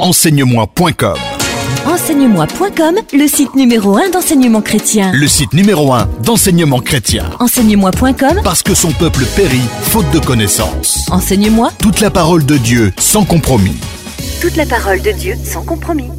Enseigne-moi.com. Enseigne-moi.com, le site numéro 1 d'enseignement chrétien. Le site numéro 1 d'enseignement chrétien. Enseigne-moi.com, Parce que son peuple périt faute de connaissances. Enseigne-moi, Toute la parole de Dieu sans compromis. toute la parole de Dieu sans compromis.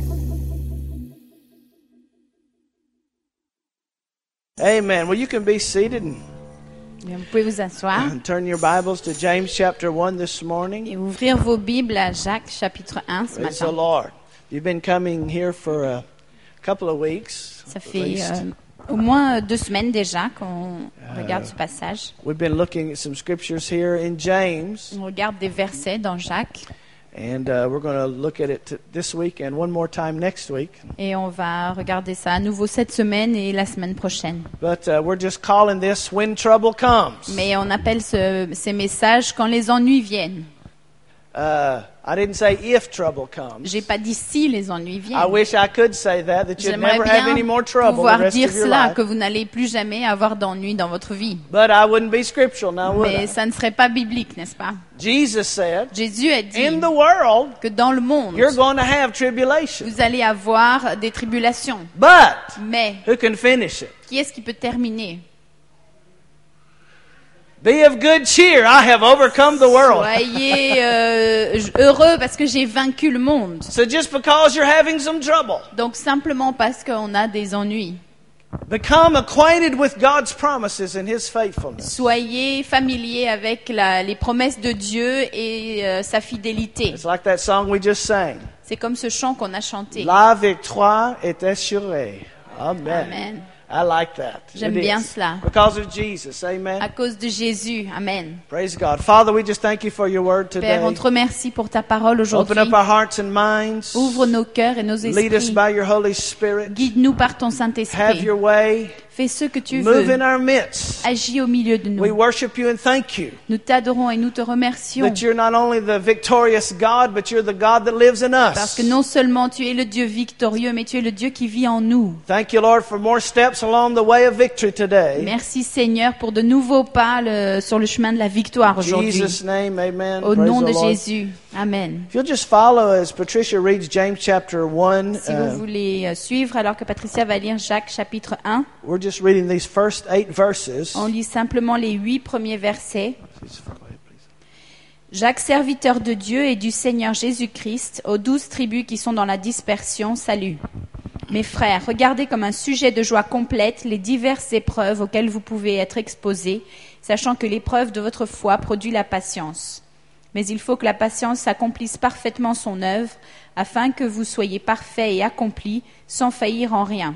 Amen. Well, you can be seated Bien, vous pouvez vous asseoir and turn your Bibles to James chapter 1 this morning. et ouvrir vos Bibles à Jacques chapitre 1 ce Praise the matin. Lord. You've been coming here for a couple of weeks. Ça at fait least. au moins 2 semaines déjà qu'on regarde ce passage. We've been looking at some scriptures here in James, On regarde des versets dans Jacques and we're going to look at it this week and one more time next week. et on va regarder ça à nouveau cette semaine et la semaine prochaine. But we're just calling this When Trouble Comes. Mais on appelle ces messages quand les ennuis viennent. I didn't say if trouble comes. J'ai pas dit si les ennuis I viennent. wish I could say that you'd J'aimerais never have any bien more trouble the pouvoir rest dire of your cela, life. que vous n'allez plus jamais avoir d'ennuis dans votre vie. But I wouldn't be scriptural now, would Mais I? ça ne serait pas biblique, n'est-ce pas? Jesus said, Jésus a dit in the world, que dans le monde, you're going to have tribulation. vous allez avoir des tribulations. But Mais who can finish it? qui est-ce qui peut terminer? Be of good cheer. I have overcome the world. Soyez heureux parce que j'ai vaincu le monde. So just because you're having some trouble, Donc simplement parce qu'on a des ennuis. become acquainted with God's promises and His faithfulness. Soyez familiers avec les promesses de Dieu et sa fidélité. It's like that song we just sang. C'est comme ce chant qu'on a chanté. La victoire est assurée. Amen. Amen. I like that. J'aime It bien is. cela. Because of Jesus. Amen. À cause de Jésus. Amen. Praise God. Father, we just thank you for your word today. Père, on te remercie pour ta parole aujourd'hui. Open up our hearts and minds. Ouvre nos cœurs et nos Lead us esprits. by your Holy Spirit. Guide-nous par ton Have Saint-Esprit. your way. Fais ce que tu Move veux. in our midst. Agis au milieu de We nous. worship you and thank you Nous t'adorons et nous te remercions. that you're not only the victorious God, but you're the God that lives in Parce us. que non seulement tu es le Dieu victorieux, mais tu es le Dieu qui vit en nous. Thank you, Lord, for more steps along the way of victory today. Merci Seigneur pour de nouveaux pas sur le chemin de la victoire In aujourd'hui. Jesus' name, amen. Au Praise nom the de Lord. Jésus. Amen. If you'll just follow as Patricia reads James chapter 1, Si vous voulez suivre alors que Patricia va lire Jacques chapitre 1, we're just reading these first 8 verses. on lit simplement les 8 premiers versets. Jacques, serviteur de Dieu et du Seigneur Jésus-Christ, aux 12 tribus qui sont dans la dispersion, salut. Mes frères, regardez comme un sujet de joie complète les diverses épreuves auxquelles vous pouvez être exposés, sachant que l'épreuve de votre foi produit la patience. Mais il faut que la patience accomplisse parfaitement son œuvre, afin que vous soyez parfaits et accomplis, sans faillir en rien.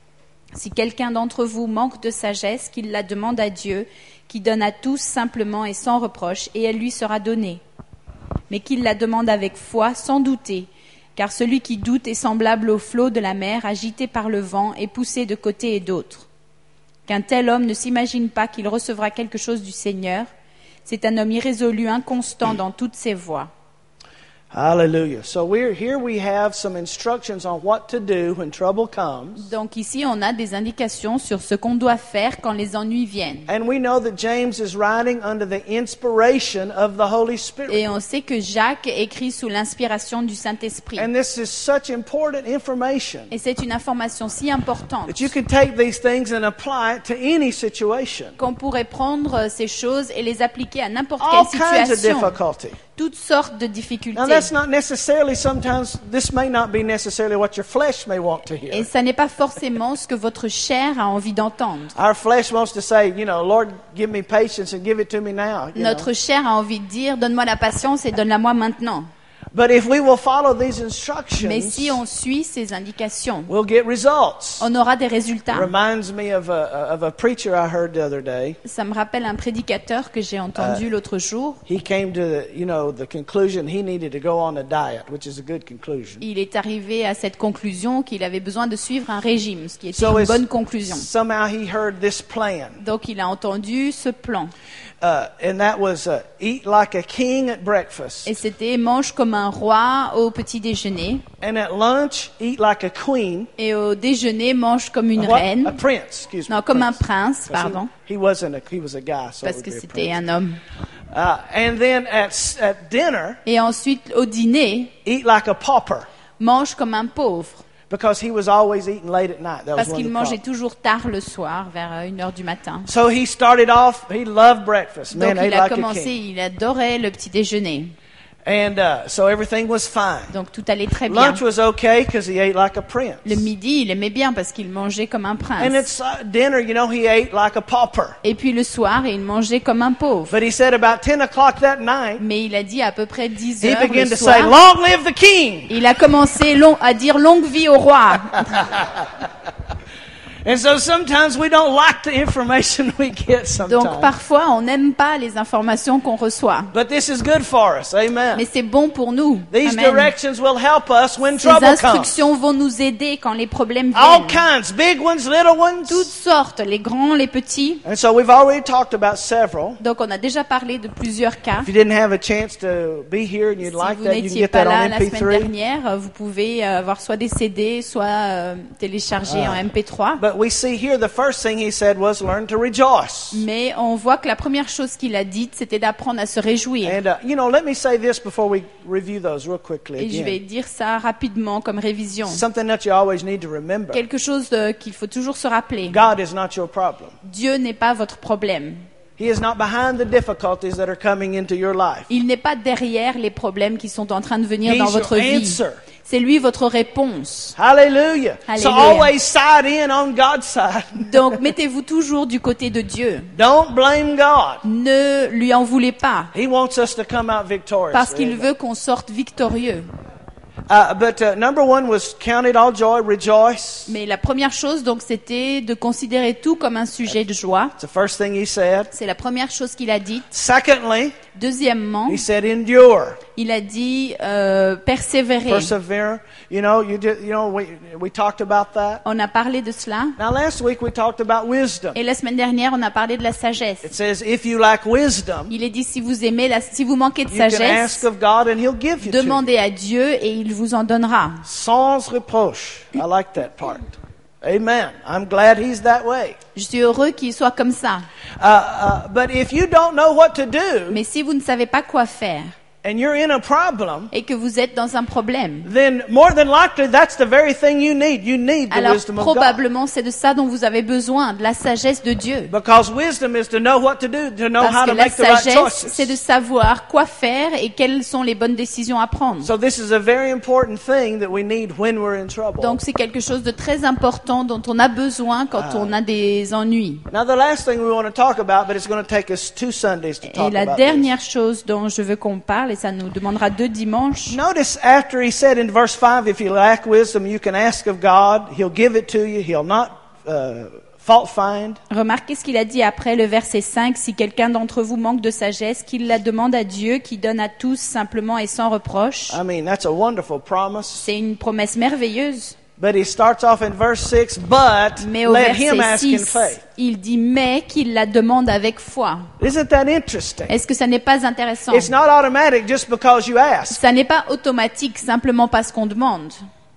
Si quelqu'un d'entre vous manque de sagesse, qu'il la demande à Dieu, qui donne à tous simplement et sans reproche, et elle lui sera donnée. Mais qu'il la demande avec foi, sans douter, car celui qui doute est semblable au flot de la mer, agité par le vent et poussé de côté et d'autre. Qu'un tel homme ne s'imagine pas qu'il recevra quelque chose du Seigneur, c'est un homme irrésolu, inconstant dans toutes ses voies. Hallelujah. So here we have some instructions on what to do when trouble comes. Donc ici, on a des indications sur ce qu'on doit faire quand les ennuis viennent. And we know that James is writing under the inspiration of the Holy Spirit. Et on sait que Jacques écrit sous l'inspiration du Saint-Esprit. And this is such important information Et c'est une information si importante that you can take these things and apply it to any situation. qu'on pourrait prendre ces choses et les appliquer à n'importe All quelle kinds of situation. difficulty. Toutes sortes de Now difficultés. that's not necessarily sometimes this may not be necessarily what your flesh may want to Et hear. ça n'est pas forcément ce que votre chair a envie d'entendre. Our flesh wants to say, you know, Lord, give me patience and give it to me now. You know. Notre chair a envie de dire, donne-moi la patience et donne-la-moi maintenant. But if we will follow these Mais instructions, si on suit ces indications, we'll get results. on aura des résultats. Reminds me of a preacher I heard the other day. Ça me rappelle un prédicateur que j'ai entendu l'autre jour. He came to the conclusion he needed to go on a diet, which is a good conclusion. Il est arrivé à cette conclusion qu'il avait besoin de suivre un régime, ce qui était So une it's- bonne conclusion. somehow he heard this plan. Donc il a entendu ce plan. And that was eat like a king at breakfast. Et c'était mange comme un roi au petit déjeuner. And at lunch, eat like a queen. Et au déjeuner, mange comme une What? A reine. prince, excuse me. Non, comme un prince. prince, pardon. He was a guy, so Parce it que would be a c'était prince. un homme. And then at dinner, Et ensuite, au dîner, eat like a pauper. mange comme un pauvre. Because he was always eating late at night. That was Parce one of qu'il the mangeait problems. toujours tard le soir, vers 1h du matin. So he started off, he loved breakfast. Man, Donc ate il a like a commencé, king. il adorait le petit déjeuner. And so everything was fine. Donc tout allait très bien. Lunch was okay because he ate like a prince. Le midi, il aimait bien parce qu'il mangeait comme un And prince. it's dinner, you know, he ate like a pauper. Et puis le soir, il mangeait comme un pauvre. But he said about 10 o'clock that night, Mais il a dit à peu près 10 he heures began le to say, soir, "Long live the king!" il a commencé à dire longue vie au roi. And so sometimes we don't like the information we get Donc sometimes. parfois, on n'aime pas les informations qu'on reçoit. But this is good for us. Amen. Mais c'est bon pour nous. These Amen. directions will help us when Ces trouble comes. instructions vont nous aider quand les problèmes All viennent. kinds, big ones, little Toutes ones. sortes, les grands, les petits. And so we've already talked about several. Donc on a déjà parlé de plusieurs cas. If you didn't have a chance to be here and you'd Si like vous that, you can n'étiez get pas that là on la semaine MP3. dernière, vous pouvez avoir soit des CD, soit télécharger en MP3. But we see here the first thing he said was learn to rejoice. Mais on voit que la première chose qu'il a dite, c'était d'apprendre à se réjouir. And, you know, let me say this before we review those real quickly Et je vais again. dire ça rapidement comme révision. Something that you always need to remember. Quelque chose qu'il faut toujours se rappeler. God is not your problem. Dieu n'est pas votre problème. He is not behind the difficulties that are coming into your life. Il n'est pas derrière les problèmes qui sont en train de venir He's dans your votre vie. answer. C'est lui votre réponse. Hallelujah. So Hallelujah. always side in on God's side. Donc mettez-vous toujours du côté de Dieu. Don't blame God. Ne lui en voulez pas, He wants us to come out victorious. parce qu'il veut qu'on sorte victorieux. But number one was count it all joy, rejoice. Mais la première chose, donc, c'était de considérer tout comme un sujet de joie. It's the first thing he said. C'est la première chose qu'il a dite. Secondly, Deuxièmement, he said endure, il a dit persévérer. persevere. You know, we talked about that. On a parlé de cela. Now last week we talked about wisdom. Et la semaine dernière, on a parlé de la sagesse. It says if you lack wisdom, Il est dit si vous aimez, si vous manquez de you can ask sagesse, of God and he'll give you to you. demandez à Dieu et il vous en donnera. Sans reproche. I like that part. Amen. I'm glad he's that way. Je suis heureux qu'il soit comme ça. But if you don't know what to do Mais si vous ne savez pas quoi faire and you're in a problem, et que vous êtes dans un problème, then more than likely that's the very thing you need. You need the alors wisdom of God. probablement c'est de ça dont vous avez besoin, de la sagesse de Dieu. Because wisdom is to know what to do, to know how Parce to que la make the right sagesse, c'est de choices. savoir quoi faire et quelles sont les bonnes décisions à prendre. So this is a very important thing that we need when we're in trouble. Donc c'est quelque chose de très important dont on a besoin quand on a des ennuis. Now the last thing we want to talk about, but it's going to take us 2 Sundays to Et talk la about dernière chose dont je veux qu'on parle, et ça nous demandera 2 dimanches, this. Notice after he said in verse 5, if you lack wisdom, you can ask of God. He'll give it to you. He'll not fault find. remarquez ce qu'il a dit après le verset 5, si quelqu'un d'entre vous manque de sagesse, qu'il la demande à Dieu, qui donne à tous simplement et sans reproche. I mean, that's a wonderful promise. C'est une promesse merveilleuse. But he starts off in verse 6, but Mais au let him verset ask in 6, faith. il dit mais qu'il la demande avec foi. Isn't that interesting? Est-ce que ça n'est pas intéressant? It's not automatic just because you ask. Ça n'est pas automatique simplement parce qu'on demande.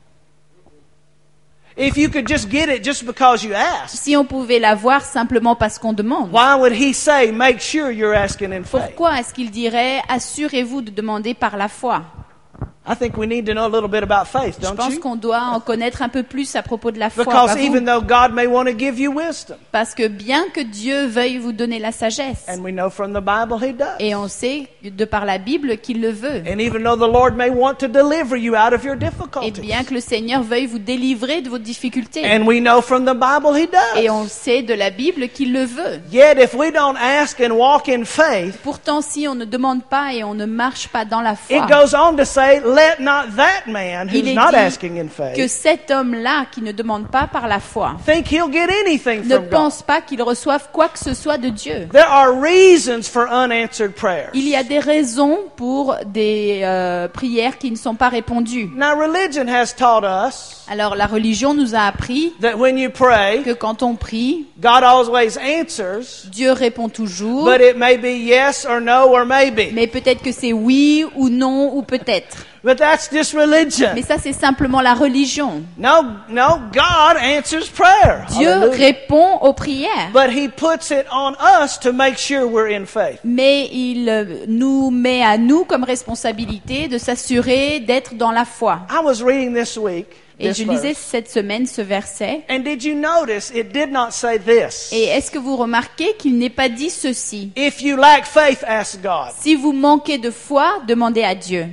If you could just get it just because you ask, Si on pouvait l'avoir simplement parce qu'on demande, why would he say, make sure you're asking in faith? pourquoi est-ce qu'il dirait assurez-vous de demander par la foi? I think we need to know a little bit about faith, Je don't pense you? qu'on doit en connaître un peu plus à propos de la foi. Because pas vous? even though God may want to give you wisdom, Parce que bien que Dieu veuille vous donner la sagesse, and we know from the Bible he does, et on sait de par la Bible qu'il le veut, and even though the Lord may want to deliver you out of your et difficulties, bien que le Seigneur veuille vous délivrer de vos difficultés, and we know from the Bible he et on does, sait de la Bible qu'il le veut. yet if we don't ask and walk in faith, Pourtant, si on ne demande pas et on ne marche pas dans la it foi, goes on to say, let not that man il who's est not dit asking in que faith cet homme-là qui ne demande pas par la foi think he'll get anything ne from God. pense pas qu'il reçoive quoi que ce soit de Dieu. There are reasons for unanswered prayers. Il y a des raisons pour des prières qui ne sont pas répondues. Now, religion has taught us Alors la religion nous a appris that when you pray, que quand on prie, God always answers, Dieu répond toujours, but it may be yes or no or maybe. mais peut-être que c'est oui ou non ou peut-être. But that's just religion. Mais ça, c'est simplement la religion. No, God answers prayer. Dieu Hallelujah. répond aux prières. But He puts it on us to make sure we're in faith. Mais il nous met à nous comme responsabilité de s'assurer d'être dans la foi. I was reading this week. Et This je lisais verse. cette semaine ce verset. And did you notice it did not say this? Et est-ce que vous remarquez qu'il n'est pas dit ceci? If you lack faith, ask God. Si vous manquez de foi, demandez à Dieu.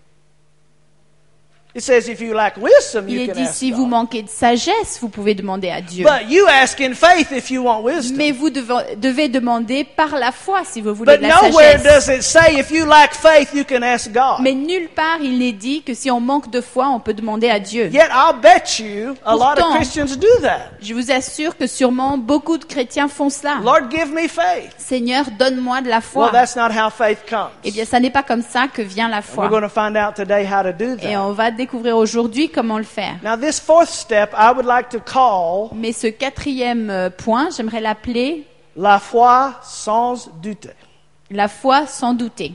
It says if you lack wisdom, Il you est can dit, ask si vous God. manquez de sagesse, vous pouvez demander à Dieu. But you ask in faith if you want wisdom. Mais vous devez demander par la foi si vous voulez But de la nowhere sagesse. does it say if you lack faith, you can ask God. Mais nulle part il n'est dit que si on manque de foi, on peut demander à Dieu. Yet I'll bet you a lot of Pourtant, Christians do that. Je vous assure que sûrement beaucoup de chrétiens font cela. Lord, give me faith. Seigneur, donne-moi de la foi. Well, that's not how faith comes. Eh bien, ça n'est pas comme ça que vient la We're foi. going to find out today how to do Et that. on va découvrir aujourd'hui comment le faire. Now, this fourth step, I would like to call Mais ce quatrième point, j'aimerais l'appeler la foi sans douter. la foi sans douter.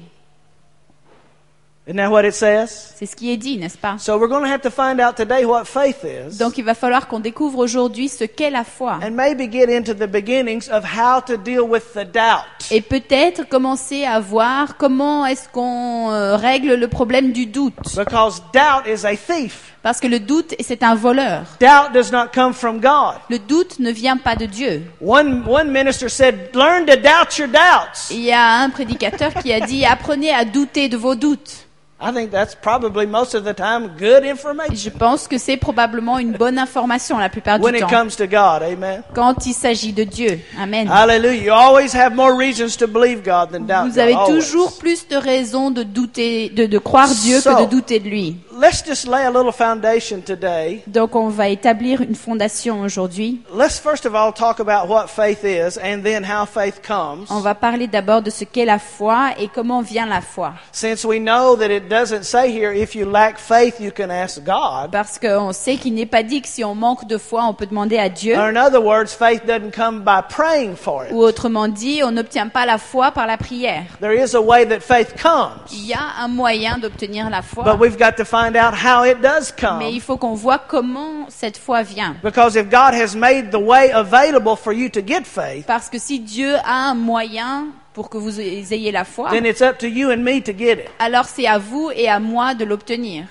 Isn't that what it says? C'est ce qui est dit, n'est-ce pas? So we're going to have to find out today what faith is, Donc il va falloir qu'on découvre aujourd'hui ce qu'est la foi. and maybe get into the beginnings of how to deal with the doubt. Et peut-être commencer à voir comment est-ce qu'on règle le problème du doute. Because doubt is a thief. Parce que le doute, c'est un voleur. Doubt does not come from God. Le doute ne vient pas de Dieu. One minister said, learn to doubt your doubts. Il y a un prédicateur qui a dit, apprenez à douter de vos doutes. I think that's probably most of the time good Et information je pense que c'est probablement une bonne information la plupart when du it temps. comes to God. Amen. Quand il s'agit de Dieu. Amen. Hallelujah. You always have more reasons to believe God than doubt Vous avez God. Always. toujours plus de raisons de douter, de croire Dieu que de douter de lui. Let's just lay a little foundation today. Donc on va établir une fondation aujourd'hui. Let's first of all talk about what faith is and then how faith comes. On va parler d'abord de ce qu'est la foi et comment vient la foi. Since we know that it doesn't say here, if you lack faith, you can ask God. Parce qu'on sait qu'il n'est pas dit que si on manque de foi, on peut demander à Dieu. Or in other words, faith doesn't come by praying for it. Ou autrement dit, on n'obtient pas la foi par la prière. There is a way that faith comes. Il y a un moyen d'obtenir la foi. But we've got to find out how it does Mais il come. faut qu'on voit comment cette foi vient. Because if God has made the way available for you to get faith, Parce que si Dieu a un moyen pour que vous ayez la foi, then it's up to you and me to get it. alors c'est à vous et à moi de l'obtenir.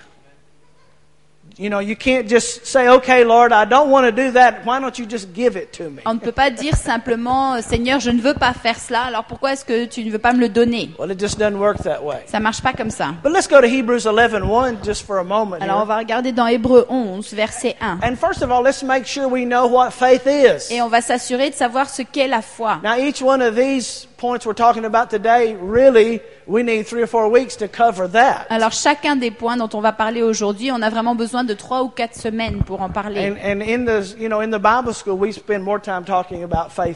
You know, you can't just say, okay, Lord, I don't want to do that. Why don't you just give it to me? On ne peut pas dire simplement, Seigneur, je ne veux pas faire cela, alors pourquoi est-ce que tu ne veux pas me le donner? Well, it just doesn't work that way. Ça marche pas comme ça. But let's go to Hebrews 11:1 just for a moment Alors on here. va regarder dans Hébreux 11, verset 1. And first of all, let's make sure we know what faith is. Et on va s'assurer de savoir ce qu'est la foi. Now, each one of these points we're talking about today, really, we need 3 or 4 weeks to cover that. Alors chacun des points dont on va parler aujourd'hui, on a vraiment besoin de 3 ou 4 semaines pour en parler. And in the Bible school, we spend more time talking about faith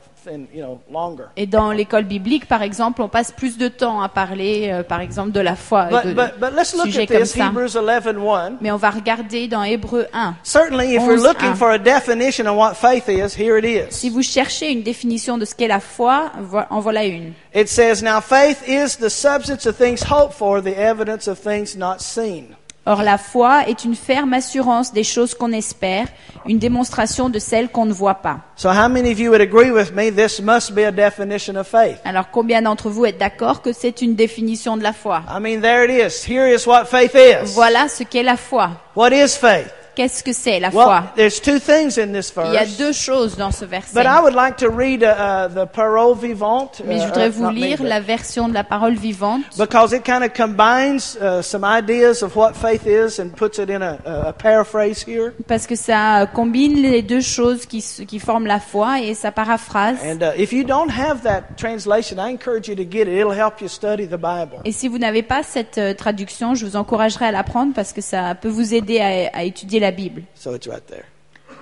longer. Et dans l'école biblique, par exemple, on passe plus de temps à parler, par exemple, de la foi, et But let's de look sujets at comme this, ça. Hebrews 11:1. Mais on va regarder dans Hébreux 1. Certainly, if we're 11:1. looking for a definition of what faith is, here it is. Si vous cherchez une définition de ce qu'est la foi, en voilà une. It says, now faith is the substance of things hoped for, the evidence of things not seen. Or la foi est une ferme assurance des choses qu'on espère, une démonstration de celles qu'on ne voit pas. So how many of you would agree with me this must be a definition of faith? Alors combien d'entre vous êtes d'accord que c'est une définition de la foi? I mean, there it is. Here is what faith is. Voilà ce qu'est la foi. What is faith? Qu'est-ce que c'est la Well, foi? there's two things in this Il y a verse. deux choses dans ce verset. But I would like to read the Parole Vivante. Mais je voudrais vous not me, lire but- la version de la parole vivante. Because it kind of combines some ideas of what faith is and puts it in a paraphrase here. Parce que ça combine les deux choses qui forment la foi et ça paraphrase. And if you don't have that translation, I encourage you to get it. It'll help you study the Bible. Et si vous n'avez pas cette traduction, je vous encouragerai à la prendre parce que ça peut vous aider à étudier la Bible. So it's right there.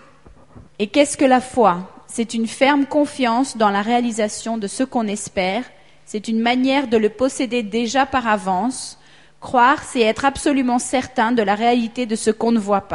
Et qu'est-ce que la foi? C'est une ferme confiance dans la réalisation de ce qu'on espère. C'est une manière de le posséder déjà par avance. Croire, c'est être absolument certain de la réalité de ce qu'on ne voit pas.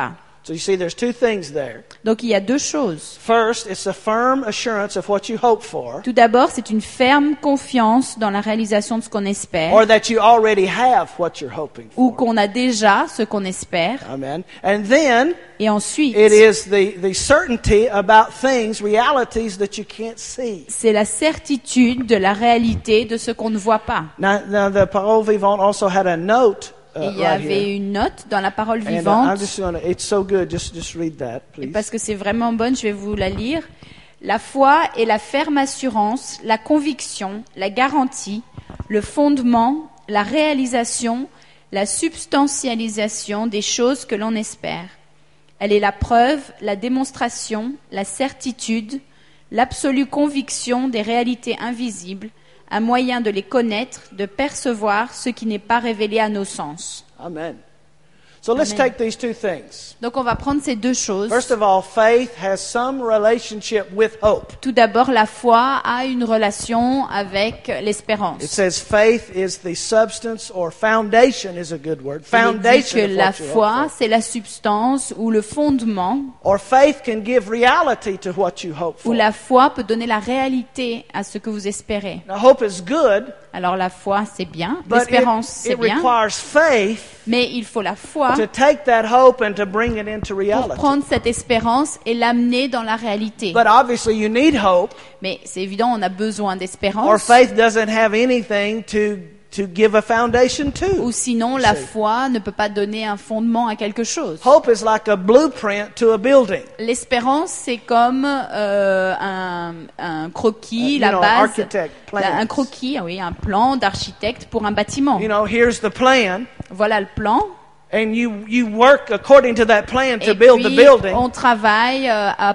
So you see, there's two things there. Donc il y a deux choses. First, it's a firm assurance of what you hope for, Tout d'abord, c'est une ferme confiance dans la réalisation de ce qu'on espère, or that you already have what you're hoping ou for. qu'on a déjà ce qu'on espère. Amen. And then Et ensuite, it is the certainty about things, realities that you can't see. c'est la certitude de la réalité de ce qu'on ne voit pas. Now the Parole Vivante also had a note Et il y right avait here. une note dans la parole And I'm vivante. just gonna, it's so good. Just read that, Et please. parce que c'est vraiment bonne, je vais vous la lire. La foi est la ferme assurance, la conviction, la garantie, le fondement, la réalisation, la substantialisation des choses que l'on espère. Elle est la preuve, la démonstration, la certitude, l'absolue conviction des réalités invisibles, un moyen de les connaître, de percevoir ce qui n'est pas révélé à nos sens. Amen. So let's Amen. take these two things. Donc on va prendre ces deux choses. First of all, faith has some relationship with hope. Tout d'abord, la foi a une relation avec It l'espérance. says faith is the substance, or foundation is a good word. Il est dit Foundation que of la what you foi, hope c'est la substance ou le fondement, for. Or faith can give reality to what you hope où for. la foi peut donner la réalité à ce que vous espérez. Now, hope is good, Alors la foi, c'est bien, but l'espérance, c'est it bien, requires faith mais il faut la foi to take that hope and to bring it into pour reality. prendre cette espérance et l'amener dans la réalité. But obviously, you need hope, Mais c'est évident, on a besoin or d'espérance, faith doesn't have anything to give a foundation to. ou sinon la foi ne peut pas donner un fondement à quelque chose. Hope is like a blueprint to a building. L'espérance, c'est comme un croquis, You la know, base, architect plans. un croquis, ah oui, un plan d'architecte pour un bâtiment. You know, here's the plan, Voilà le plan. and you work according to that plan to Et build the puis, building. on travaille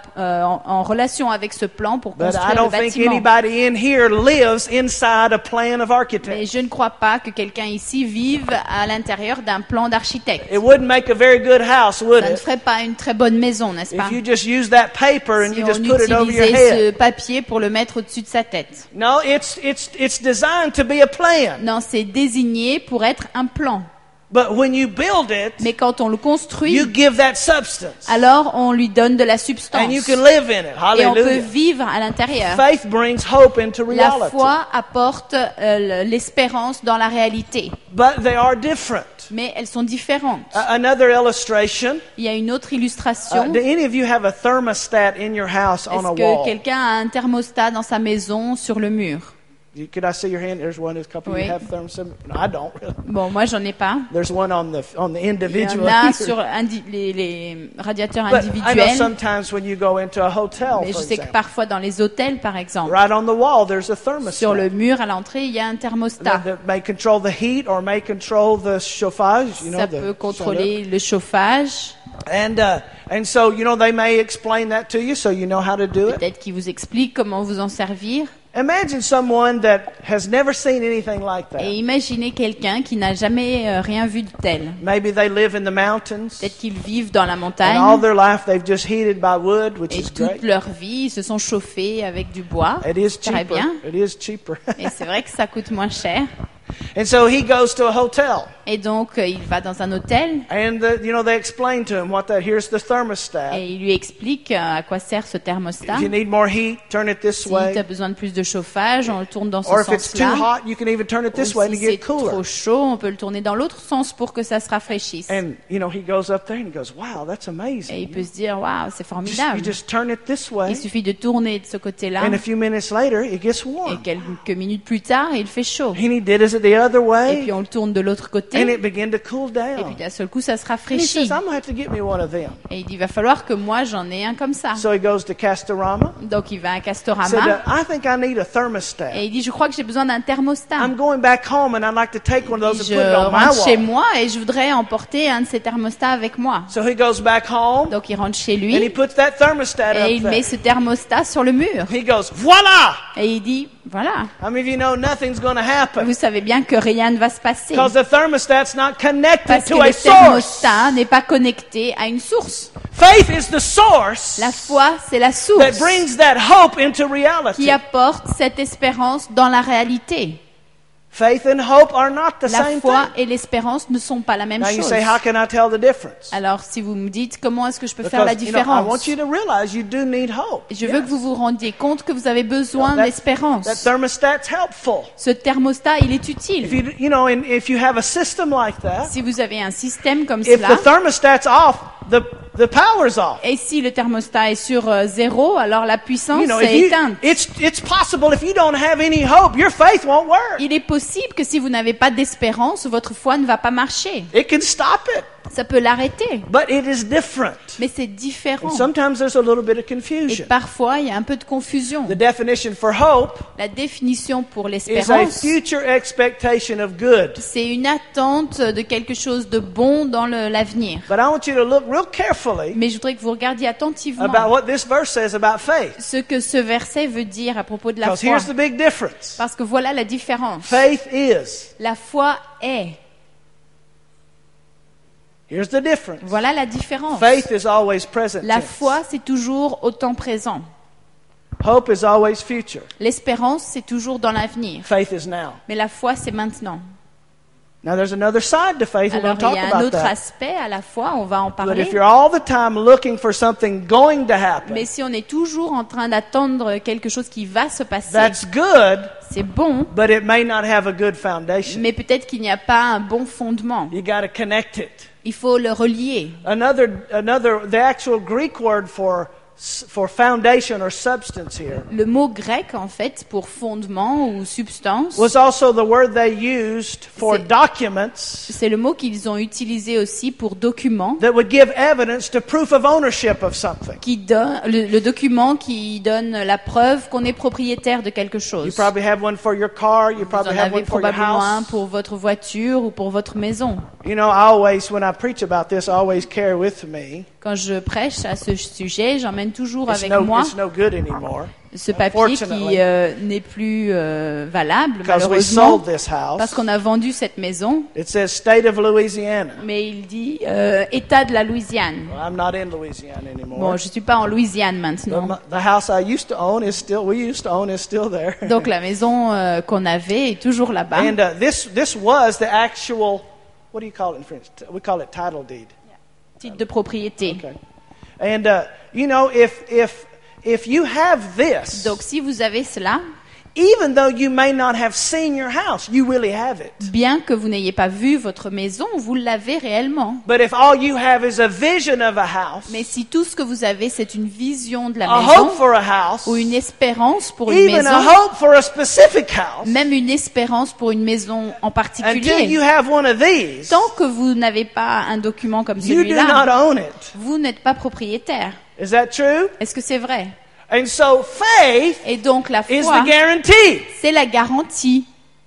en relation avec ce plan pour But I construire le don't think bâtiment. anybody in here lives inside a plan of Mais architect. je ne crois pas que quelqu'un ici vive à l'intérieur d'un plan d'architecte. It wouldn't make a very good house, would Ça ne it? ferait pas une très bonne maison, n'est-ce pas? If you just use that paper and Si you on just put it over your utilisait ce head. papier pour le mettre au-dessus de sa tête. No, it's designed to be a plan. Non, c'est désigné pour être un plan. But when you build it, Mais quand on le construit, you give that substance. alors on lui donne de la substance. And you can live in it. Et on peut Hallelujah. vivre à l'intérieur. Faith brings hope into La reality. foi apporte l'espérance dans la réalité. But they are different. Mais elles sont différentes. Another illustration. Il y a une autre illustration. Do any of you have a thermostat in your house on a Est-ce que wall? quelqu'un a un thermostat dans sa maison sur le mur? Could I see your hand? There's one. There's a couple of you Oui. have thermostat. No, I don't really. Bon, moi j'en ai pas. There's one on the Il y individual. en a here. sur les radiateurs But I know individuels. sometimes when you go into a hotel, Mais je for sais que example, parfois dans les hôtels, par exemple, right on the wall there's a thermostat sur le mur à l'entrée, il y a un thermostat. that may control the heat or may control the chauffage. You know, Ça the peut contrôler le chauffage. and so they may explain that to you, so you know how to do it. Peut-être qu'ils vous expliquent comment vous en servir. Imagine someone that has never seen anything like that. Et imaginez quelqu'un qui n'a jamais rien vu de tel. Maybe they live in the mountains, Peut-être qu'ils vivent dans la and all montagne their life they've just heated by wood, which et is toute great. leur vie, ils se sont chauffés avec du bois. It is Très cheaper. bien. It is cheaper. Et c'est vrai que ça coûte moins cher. And so he goes to a hotel, Et donc, il va dans un hôtel and they explain to him here's the thermostat. et il lui explique à quoi sert ce thermostat. If you need more heat, turn it this Si tu way. as besoin de plus de chauffage, on le tourne dans ce Or if it's too sens-là. hot, you can even turn it Ou this way to si c'est get cooler. trop chaud, on peut le tourner dans l'autre sens pour que ça se rafraîchisse. And he goes up there and he goes, "Wow, that's Et il amazing." peut se dire, waouh, c'est You formidable. just turn it this way, Il suffit de tourner de ce côté-là and a few minutes later, it gets et warm. quelques minutes plus tard, il fait chaud. And he did it the other Et way, puis on le tourne de l'autre and côté it began to cool et down. puis d'un seul coup, ça se And he rafraîchit. says, "I'm gonna have to get me one of them." Et il dit, il va falloir que moi, j'en ai un comme ça. So he goes to Castorama. Donc il va à Said, Castorama "I think I need a thermostat. et il dit, je crois que j'ai besoin d'un thermostat. I'm going back home, and I'd like to take one of those Je and put it on my rentre chez wall." moi et je voudrais emporter un de ces thermostats avec moi. So he goes back home, Donc il rentre chez and he lui puts that thermostat et up il met there. ce thermostat sur le mur. He goes, "Voila!" Et il dit, voilà, How many of you know nothing's going to happen? vous savez bien que rien ne va se passer. Because the thermostat's not connected Parce que to a le source. thermostat n'est pas connecté à une source. Faith is the source La foi, c'est la that source brings that hope into reality. qui apporte cette espérance dans la réalité. Faith and hope are not the La same foi thing. et l'espérance ne sont pas la même Now you chose. say, how can I tell the difference? Alors, si vous me dites comment est-ce que je peux faire la Because, I want différence, you to realize you do need hope. je veux que vous vous rendiez compte que vous avez besoin That d'espérance. thermostat's helpful. Ce thermostat, il est utile. If you have a system like that, Si vous avez un système comme if cela, the thermostat's off, the power's off. et si le thermostat est sur 0, alors la puissance If est éteinte. it's possible if you don't have any hope, your faith won't work. Il est possible que si vous n'avez pas d'espérance, votre foi ne va pas marcher. It can stop it, Ça peut l'arrêter. but it is different. Mais c'est différent. And sometimes there's a little bit of Et confusion. parfois, il y a un peu de confusion. The definition for hope La définition pour is a l'espérance, future expectation of good. c'est une attente de quelque chose de bon dans l'avenir. But I want you to look real carefully Mais je voudrais que vous regardiez attentivement about what this verse says about faith. ce que ce verset veut dire à propos de la Because foi. here's the big difference. Parce que voilà la différence. Faith is. La foi est. Here's the difference. Voilà la différence. Faith is always present La tense. foi, c'est toujours au temps présent. Hope is always future. L'espérance, c'est toujours dans l'avenir. Faith is now. Mais la foi, c'est maintenant. Now there's another side to faith. We're Alors, going to il y talk a un about autre that. aspect à la foi, on va en But parler. if you're all the time looking for something going to happen, Mais si on est toujours en train d'attendre quelque chose qui va se passer, that's good, c'est bon, but it may not have a good foundation. mais peut-être qu'il n'y a pas un bon fondement. You got to connect it. Il faut le relier. The actual Greek word for foundation or substance here Le mot grec, en fait, pour fondement ou substance, was also the word they used for C'est- documents c'est le mot qu'ils ont utilisé aussi pour document, that would give evidence to proof of ownership of something. qui donne le document qui donne la preuve qu'on est propriétaire de quelque You chose. probably have one for your car, you Vous probably en have avez one for your probablement un house. pour votre voiture ou pour votre maison. You know, I always, when I preach about this, I always carry with me. Quand je prêche à ce sujet, j'emmène toujours It's avec moi no good anymore ce papier qui unfortunately, n'est plus valable, because we malheureusement, sold this parce house. qu'on a vendu cette maison. It says State of Louisiana. Mais il dit État de la Louisiane. Well, I'm not in Louisiana Bon, anymore. je suis pas en Louisiane But maintenant. the house I used to own is still, we used to own is still there. Donc la maison qu'on avait est toujours là-bas. And this was the actual, what do you call it in French? We call it title deed. Titre de propriété. Okay. And you know, if you have this, Donc si vous avez cela, even though you may not have seen your house, you really have it. bien que vous n'ayez pas vu votre maison, vous l'avez réellement. But if all you have is a vision of a house, Mais si tout ce que vous avez, c'est une vision de la a maison, hope for a house, ou une espérance pour une even a maison, hope for a specific house, même une espérance pour une maison en until particulier, you have one of these, tant que vous n'avez pas un document comme you do not celui-là, own it. vous n'êtes pas propriétaire. Is that true? Est-ce que c'est vrai? And so faith Et donc la is foi, the guarantee. c'est la garantie,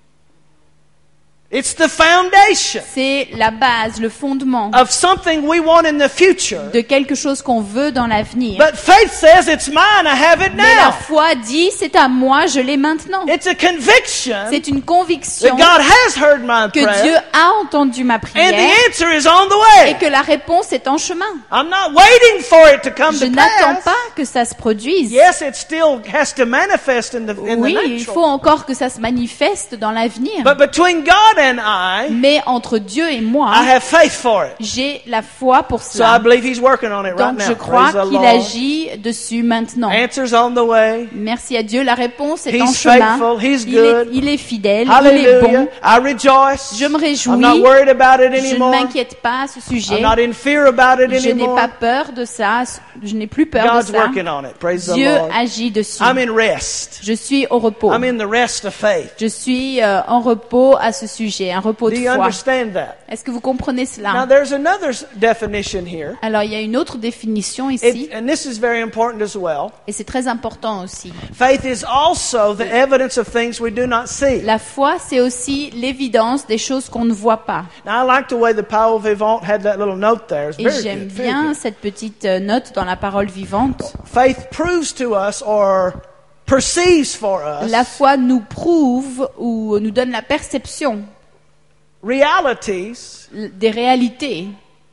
It's the foundation c'est la base, le fondement of something we want in the future. de quelque chose qu'on veut dans l'avenir. But faith says it's mine, I have it Mais la now. foi dit, c'est à moi, je l'ai maintenant. It's a conviction C'est une that conviction God has heard my que Dieu prayer a entendu ma and prière the answer is on the et way. que la réponse est en chemin. I'm not waiting for it to come Je to n'attends pass. pas que ça se produise. Yes, it still has to manifest in the Oui, il faut natural. encore que ça se manifeste dans l'avenir. But between God and I Mais entre Dieu et moi, have faith for it. j'ai la foi pour So I cela. believe He's working on it right Donc now. je crois Praise the qu'il Lord. agit dessus maintenant. Answers on the way. Merci à Dieu, la réponse est en He's chemin. faithful, He's Il est, good. il est fidèle, il est Hallelujah. bon. I rejoice. Je me réjouis. I'm not worried about it Je ne anymore. m'inquiète pas à ce I'm sujet. not in fear about it Je n'ai anymore. pas peur de ça. Je n'ai plus peur de God's ça. working on it. Praise the Dieu Lord. agit dessus. I'm in rest. Je suis au repos. I'm in the rest of faith. Je suis en repos à ce sujet, un repos Do de you foi. understand that? Est-ce que vous comprenez Now cela? there's another definition here. Alors, il y a une autre définition ici, And this is very important as well. et c'est très important aussi. Faith is also the evidence of things we do not see. La foi, c'est aussi l'évidence des choses qu'on ne voit pas. Now I like the way the Powell Vivant had that little note there. It's Et very j'aime good. Very bien good. cette petite note dans la parole vivante. Faith proves to us or perceives for us La foi nous prouve ou nous donne la perception realities des réalités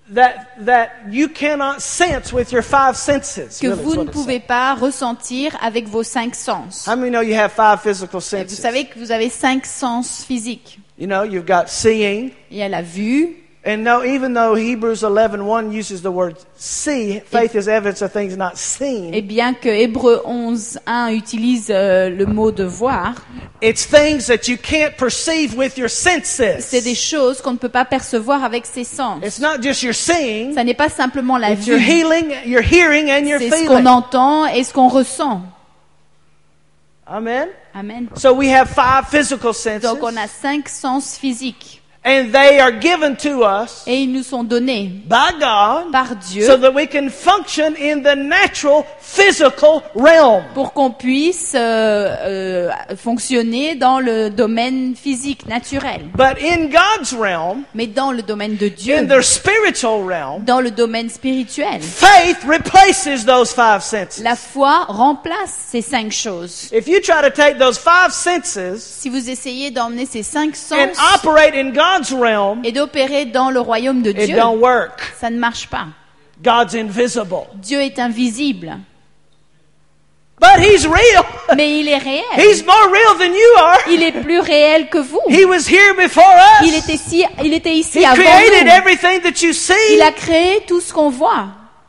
that you cannot sense with your five senses. que really, is vous what ne it's pouvez saying. pas ressentir avec vos 5 sens. How many know you have five physical Et vous senses? savez que vous avez 5 sens physiques. You know, you've got seeing. Il y a la vue. And no, even though Hebrews 11:1 uses the word see, faith is evidence of things not seen. Et bien que Hébreux 11:1 utilise le mot de voir, It's things that you can't perceive with your senses. c'est des choses qu'on ne peut pas percevoir avec ses sens. It's not just your seeing, Ça n'est pas simplement la it's your vue, your hearing and your c'est ce feeling. qu'on entend et ce qu'on ressent. Amen. Amen. So we have five physical senses, Donc on a 5 sens physiques and they are given to us et ils nous sont donnés by God par Dieu so that we can function in the natural physical realm. pour qu'on puisse fonctionner dans le domaine physique, naturel. But in God's realm, Mais dans le domaine de Dieu, in the spiritual realm, dans le domaine spirituel, faith replaces those five senses. la foi remplace ces 5 choses. If you try to take those five senses Si vous essayez d'emmener ces 5 sens and operate in God's realm, et d'opérer dans le royaume de it Dieu, don't work. ça ne marche pas. God's invisible. Dieu est invisible, But He's real. mais il est réel. He's more real than you are. Il est plus réel que vous. He was here before us. Il était ici He avant created nous. everything that you see. Il a créé tout ce qu'on voit.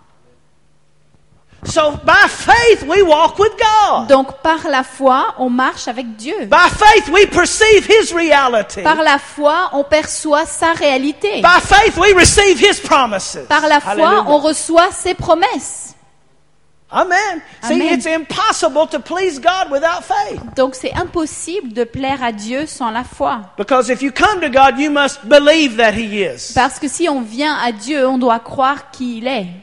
So by faith we walk with God. Donc par la foi, on marche avec Dieu. By faith we perceive His reality. Par la foi, on perçoit sa réalité. By faith we receive His promises. Par la foi, Hallelujah. on reçoit ses promesses. Amen. See, Amen. it's impossible to please God without faith. Donc c'est impossible de plaire à Dieu sans la foi. Because if you come to God, you must believe that He is. Parce que si on vient à Dieu, on doit croire qui il est.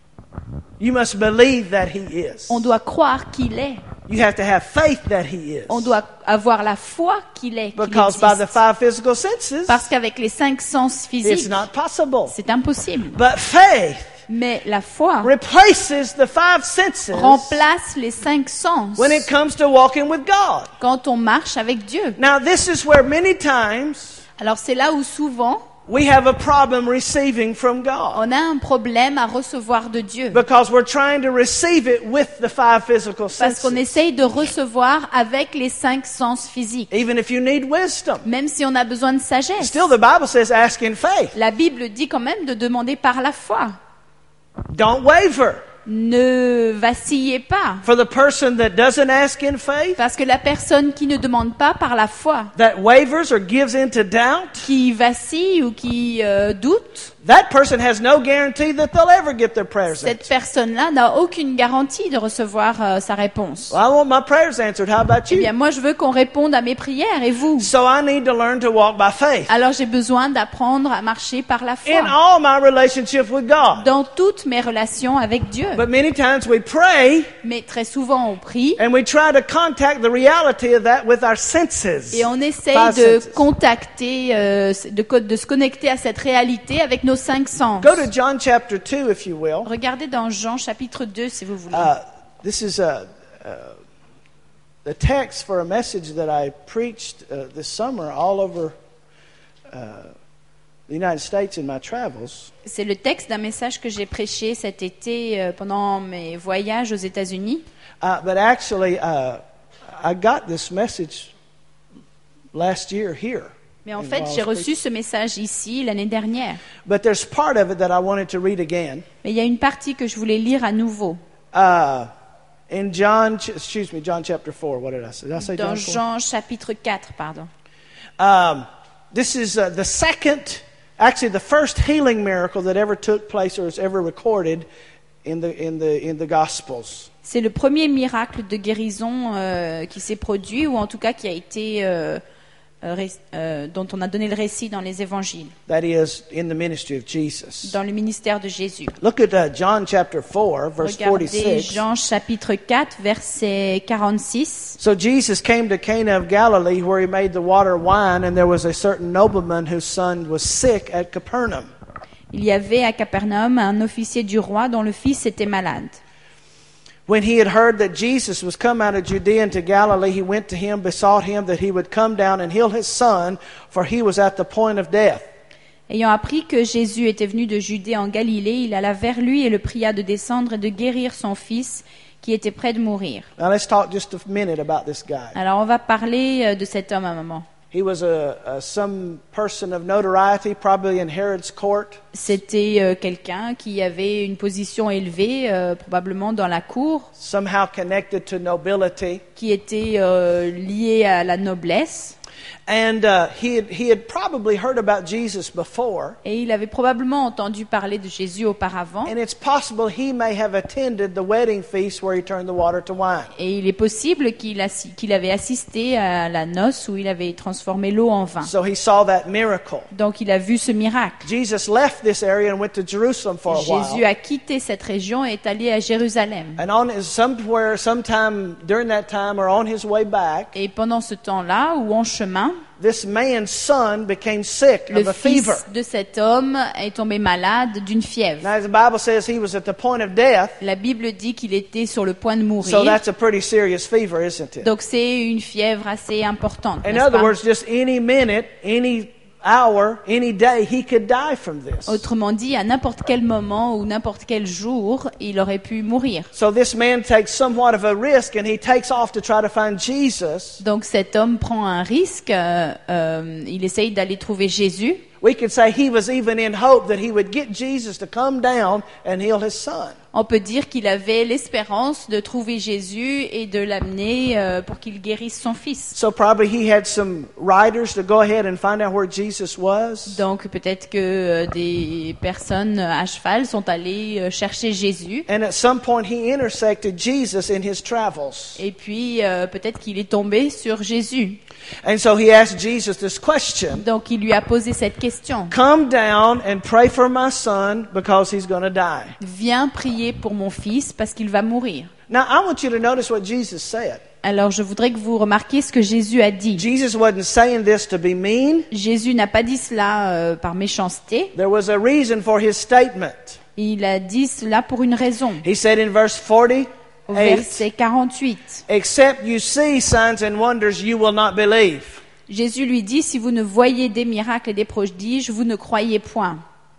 You must believe that He is. On doit croire qu'il est. You have to have faith that He is. On doit avoir la foi qu'il est, qu'il Because by the existe. five physical senses, Parce qu'avec les 5 sens it's physiques, not possible. c'est impossible. But faith Mais la foi replaces the five senses remplace les 5 sens when it comes to walking with God. quand on marche avec Dieu. Now, this is where many times Alors c'est là où souvent we have a problem receiving from God. on a un problème à recevoir de Dieu. Because we're trying to receive it with the five physical Parce qu'on senses. essaye de recevoir avec les 5 sens physiques. Even if you need wisdom. Même si on a besoin de sagesse. Still, the Bible says ask in faith. La Bible dit quand même de demander par la foi. Don't waver. Ne vacillez pas. For the person that doesn't ask in faith, Parce que la personne qui ne demande pas par la foi, that wavers or gives into doubt, qui vacille ou qui doute, that person has no guarantee that they'll ever get their prayers cette answered. personne-là n'a aucune garantie de recevoir sa réponse. Well, I want my prayers answered. How about Eh you? bien, moi, je veux qu'on réponde à mes prières, et vous? So I need to learn to walk by faith. Alors, j'ai besoin d'apprendre à marcher par la In foi all my relationships with God. dans toutes mes relations avec Dieu. But many times we pray Mais très souvent, on prie and we try to contact the reality of that with our senses. et on essaye Five de senses. contacter, de se connecter à cette réalité avec nos 5 sens. Go to John chapter 2, if you will. Regardez dans Jean chapitre 2, si vous voulez. This is the text for a message that I preached this summer all over the United States in my travels. C'est le texte d'un message que j'ai prêché cet été pendant mes voyages aux États-Unis. But actually, I got this message last year here. Mais en And fait, while I j'ai was reçu preaching. ce message ici l'année dernière. But there's part of it that I wanted to read again. Mais il y a une partie que je voulais lire à nouveau. In John chapter 4. What did I say? Did I say Dans John 4? Jean chapitre 4, pardon. This is the second, actually the first healing miracle that ever took place or is ever recorded in the Gospels. C'est le premier miracle de guérison qui s'est produit, ou en tout cas qui a été dont on a donné le récit dans les évangiles, That is in the ministry of Jesus. dans le ministère de Jésus. Look at John chapter 4, verse Regardez 46. Jean chapitre 4, verset 46. So Jesus came to Cana of Galilee, where he made the water wine, and there was a certain nobleman whose son was sick at Capernaum. Il y avait à Capernaum un officier du roi dont le fils était malade. When he had heard that Jesus was come out of Judea into Galilee, he went to him, besought him that he would come down and heal his son, for he was at the point of death. Ayant appris que Jésus était venu de Judée en Galilée, il alla vers lui et le pria de descendre et de guérir son fils qui était près de mourir. Now let's talk just a minute about this guy. Alors on va parler de cet homme un moment. He was some person of notoriety, probably in Herod's court. C'était quelqu'un qui avait une position élevée, probablement dans la cour, Somehow connected to nobility. qui était lié à la noblesse. And he had probably heard about Jesus before. Et il avait probablement entendu parler de Jésus auparavant. And it's possible he may have attended the wedding feast where he turned the water to wine. Et il est possible qu'il avait assisté à la noce où il avait transformé l'eau en vin. So he saw that miracle. Donc il a vu ce miracle. Jesus left this area and went to Jerusalem for a Jésus while. a quitté cette région et est allé à Jérusalem. And sometime during that time or on his way back, Et pendant ce temps-là, ou en chemin, this man's son became sick le of a fever. fils de cet homme est tombé malade d'une fièvre. Now, the Bible says he was at the point of death, La Bible dit qu'il était sur le point de so mourir. that's a pretty serious fever, isn't it? Donc c'est une fièvre assez importante. In n'est-ce other pas? words, just any minute, any hour, any day, he could die from this. Autrement dit, à n'importe quel moment ou n'importe quel jour, il aurait pu mourir. So this man takes somewhat of a risk, and he takes off to try to find Jesus. Donc cet homme prend un risque, il essaye d'aller trouver Jésus. We could say he was even in hope that he would get Jesus to come down and heal his son. On peut dire qu'il avait l'espérance de trouver Jésus et de l'amener pour qu'il guérisse son fils. So probably he had some riders to go ahead and find out where Jesus was. Donc peut-être que des personnes à cheval sont allées chercher Jésus. And at some point he intersected Jesus in his travels. Et puis peut-être qu'il est tombé sur Jésus. And so he asked Jesus this question. Donc il lui a posé cette question. Come down and pray for my son because he's going to die. Viens prier pour mon fils parce qu'il va mourir. Now I want you to notice what Jesus said. Alors je voudrais que vous remarquiez ce que Jésus a dit. Jesus wasn't saying this to be mean. Jésus n'a pas dit cela par méchanceté. There was a reason for his statement. Il a dit cela pour une raison. He said in verse 40, Au verset 48, except you see signs and wonders, you will not believe. Jésus lui dit, si vous ne voyez des miracles et des prodiges, vous ne croyez point.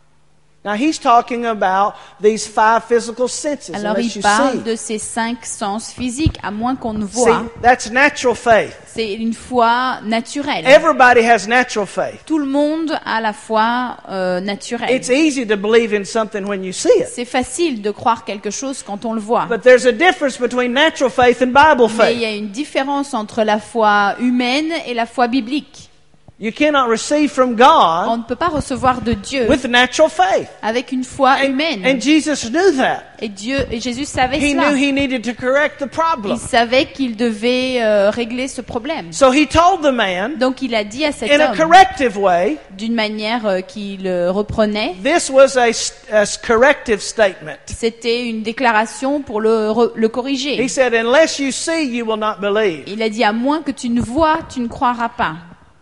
Now he's talking about these 5 physical senses. Alors Unless il you parle see. de ces 5 sens physiques, à moins qu'on ne See, voit. that's natural faith. C'est une foi naturelle. Everybody has natural faith. Tout le monde a la foi naturelle. It's easy to believe in something when you see it. C'est facile de croire quelque chose quand on le voit. But there's a difference between natural faith and Bible Mais il y faith. a une différence entre la foi humaine et la foi biblique. You cannot receive from On God ne peut pas recevoir de Dieu with natural faith. avec une foi And humaine. Jesus knew that. Et Jésus savait He cela. knew he needed to correct the problem. Il savait qu'il devait régler ce problème. So he told the man, Donc il a dit à cet in a homme, corrective way, d'une manière qui le reprenait, this was a corrective statement. c'était une déclaration pour le He corriger. said, unless you see, you will not believe. Il a dit, à moins que tu ne vois, tu ne croiras pas.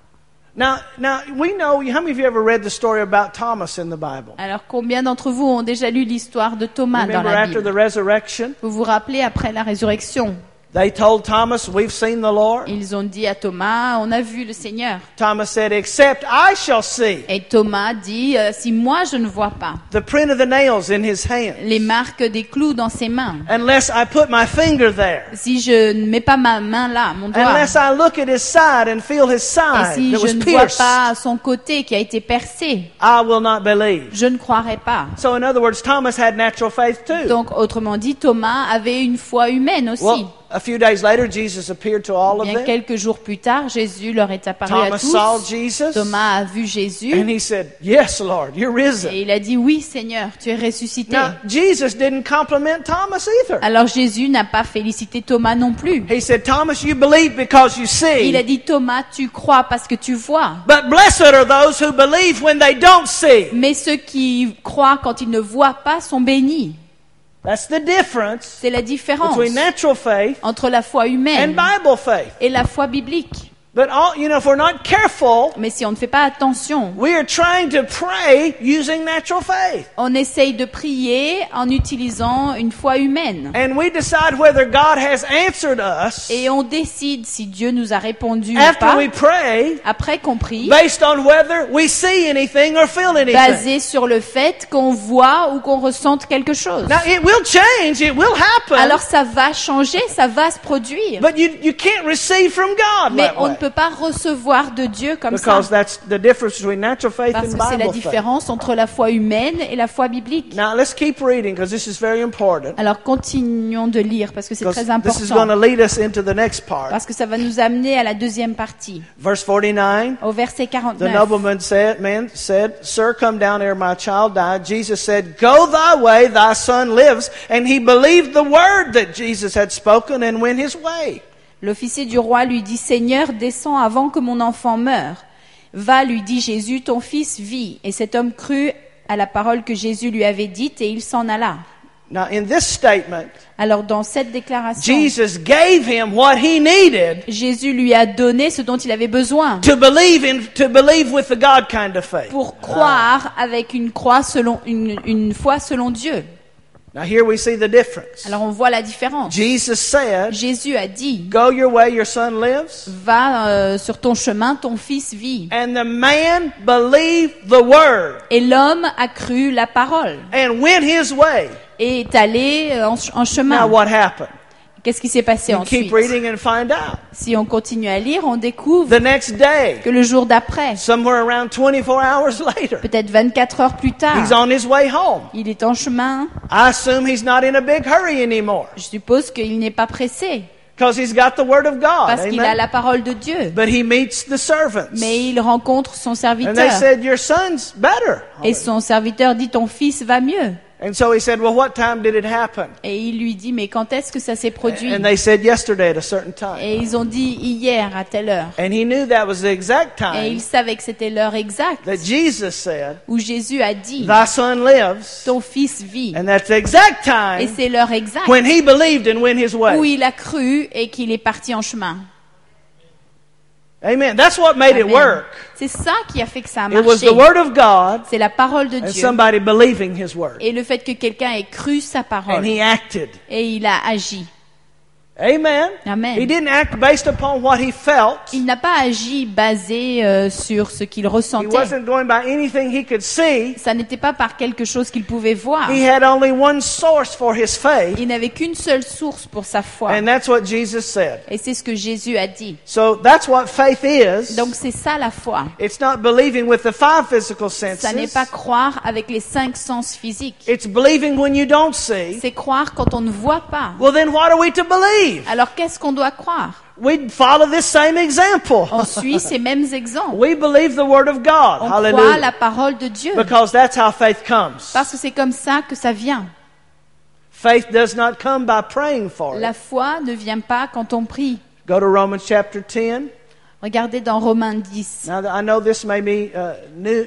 Now, we know, how many of you ever read the story about Thomas in the Bible? Alors combien d'entre vous ont déjà lu l'histoire de Thomas dans Remember la after the Bible? resurrection, Vous vous rappelez après la résurrection, they told Thomas, we've seen the Lord. ils ont dit à Thomas, on a vu le Seigneur. Thomas said, except I shall see Et Thomas dit, si moi je ne vois pas the print of the nails in his hand, les marques des clous dans ses mains, unless I put my finger there, si je ne mets pas ma main là, mon doigt, unless I look at his side and feel his et side si that je was ne vois pierced, pas son côté qui a été percé, I will not believe. je ne croirai pas. So in other words, Thomas had natural faith too. Donc, autrement dit, Thomas avait une foi humaine aussi. Well, a few days later, Jesus appeared to all of Bien them. quelques jours plus tard, Jésus leur est apparu à Thomas saw tous. Jesus, Thomas a vu Jésus and he said, yes, Lord, you're risen. et il a dit, oui Seigneur, tu es ressuscité. Now, Jesus didn't compliment Thomas either. Alors Jésus n'a pas félicité Thomas non plus. He said, Thomas, you believe because you Il a see. dit, Thomas, tu crois parce que tu vois. But blessed are those who believe when they don't see. Mais ceux qui croient quand ils ne voient pas sont bénis. That's the difference C'est la différence between natural faith entre la foi and humaine Bible faith. et la foi biblique. But if we're not careful, Mais si on ne fait pas attention, we are trying to pray using natural faith. on essaye de prier en utilisant une foi humaine. And we decide whether God has answered us Et on décide si Dieu nous a répondu ou after pas, we pray après qu'on prie, based on whether we see anything or feel anything. basé sur le fait qu'on voit ou qu'on ressente quelque chose. Now, it will change, it will happen, Alors ça va changer, ça va se produire. but you can't receive from God Mais that on ne way. peut pas recevoir de Dieu comme ça. Because that's the difference between natural faith Parce and que c'est la Bible faith. différence entre la foi humaine et la foi biblique. Now, let's keep reading because this is very important. Alors continuons de lire parce que c'est Because très this is going to important. lead us into the next part. Parce que ça va nous amener à la deuxième partie. Verse 49. Au verset The 49. nobleman said, Sir, come down ere my child died. Jesus said, Go thy way, thy son lives. And he believed the word that Jesus had spoken and went his way. L'officier du roi lui dit, Seigneur, descends avant que mon enfant meure. Va, lui dit Jésus, ton fils vit. Et cet homme crut à la parole que Jésus lui avait dite et il s'en alla. Now, in this statement, Alors dans cette déclaration, Jesus gave him what he needed Jésus lui a donné ce dont il avait besoin to believe with the God kind of faith. pour croire avec une foi selon Dieu. Now, here we see the difference. Alors on voit la différence. Jesus said, Jésus a dit, Go your way, your son lives. va sur ton chemin, ton fils vit. And the man believed the word Et l'homme a cru la parole and went his way. et est allé en Now, chemin. what happened? Qu'est-ce qui s'est passé You ensuite? keep reading and find out. Si on continue à lire, on découvre The next day, que le jour d'après, somewhere around 24 hours later, peut-être 24 heures plus tard, he's on his way home. il est en chemin. I assume he's not in a big hurry anymore Je suppose qu'il n'est pas pressé because he's got the word of God. parce qu'il a Amen. la parole de Dieu. But he meets the servants. Mais il rencontre son And they serviteur. said, Your son's better. Et son serviteur dit, ton fils va mieux. And so he said, Well, what time did it happen? Et il lui dit, mais quand est-ce que ça s'est produit? And they said, Yesterday at a certain time. Et ils ont dit, hier, à telle heure. And he knew that was the exact Et time il savait que c'était l'heure exacte that Jesus said, où Jésus a dit, Thy son lives. ton fils vit. And that's the exact Et time c'est l'heure exacte when he believed and went his où way. il a cru et qu'il est parti en chemin. Amen. That's what made it Amen. work. C'est ça qui a fait que ça a It was marché. the word of God C'est la parole de and Dieu. somebody believing his word. Et le fait que quelqu'un ait cru sa And parole. he acted. Et il a agi. Amen. Amen. He didn't act based upon what he felt. Il n'a pas agi basé sur ce qu'il He ressentait. wasn't going by anything he could see. Ça n'était pas par quelque chose qu'il pouvait voir. He had only one source for his faith. Il n'avait qu'une seule source pour sa foi. And that's what Jesus said. Et c'est ce que Jésus a dit. So that's what faith is. Donc c'est ça la foi. It's not believing with the 5 physical Ça n'est senses. pas croire avec les 5 sens physiques. It's believing when you don't see. C'est croire quand on ne voit pas. Well, then what are we to believe? Alors qu'est-ce qu'on doit croire? We follow this same example. On suit ces mêmes exemples. We believe the word of God. On croit Hallelujah. la parole de Dieu. Because that's how faith comes. Parce que c'est comme ça que ça vient. Faith does not come by praying for La it. foi ne vient pas quand on prie. Go to Romans chapter 10. Regardez dans Romains 10. Now, I know this may be new,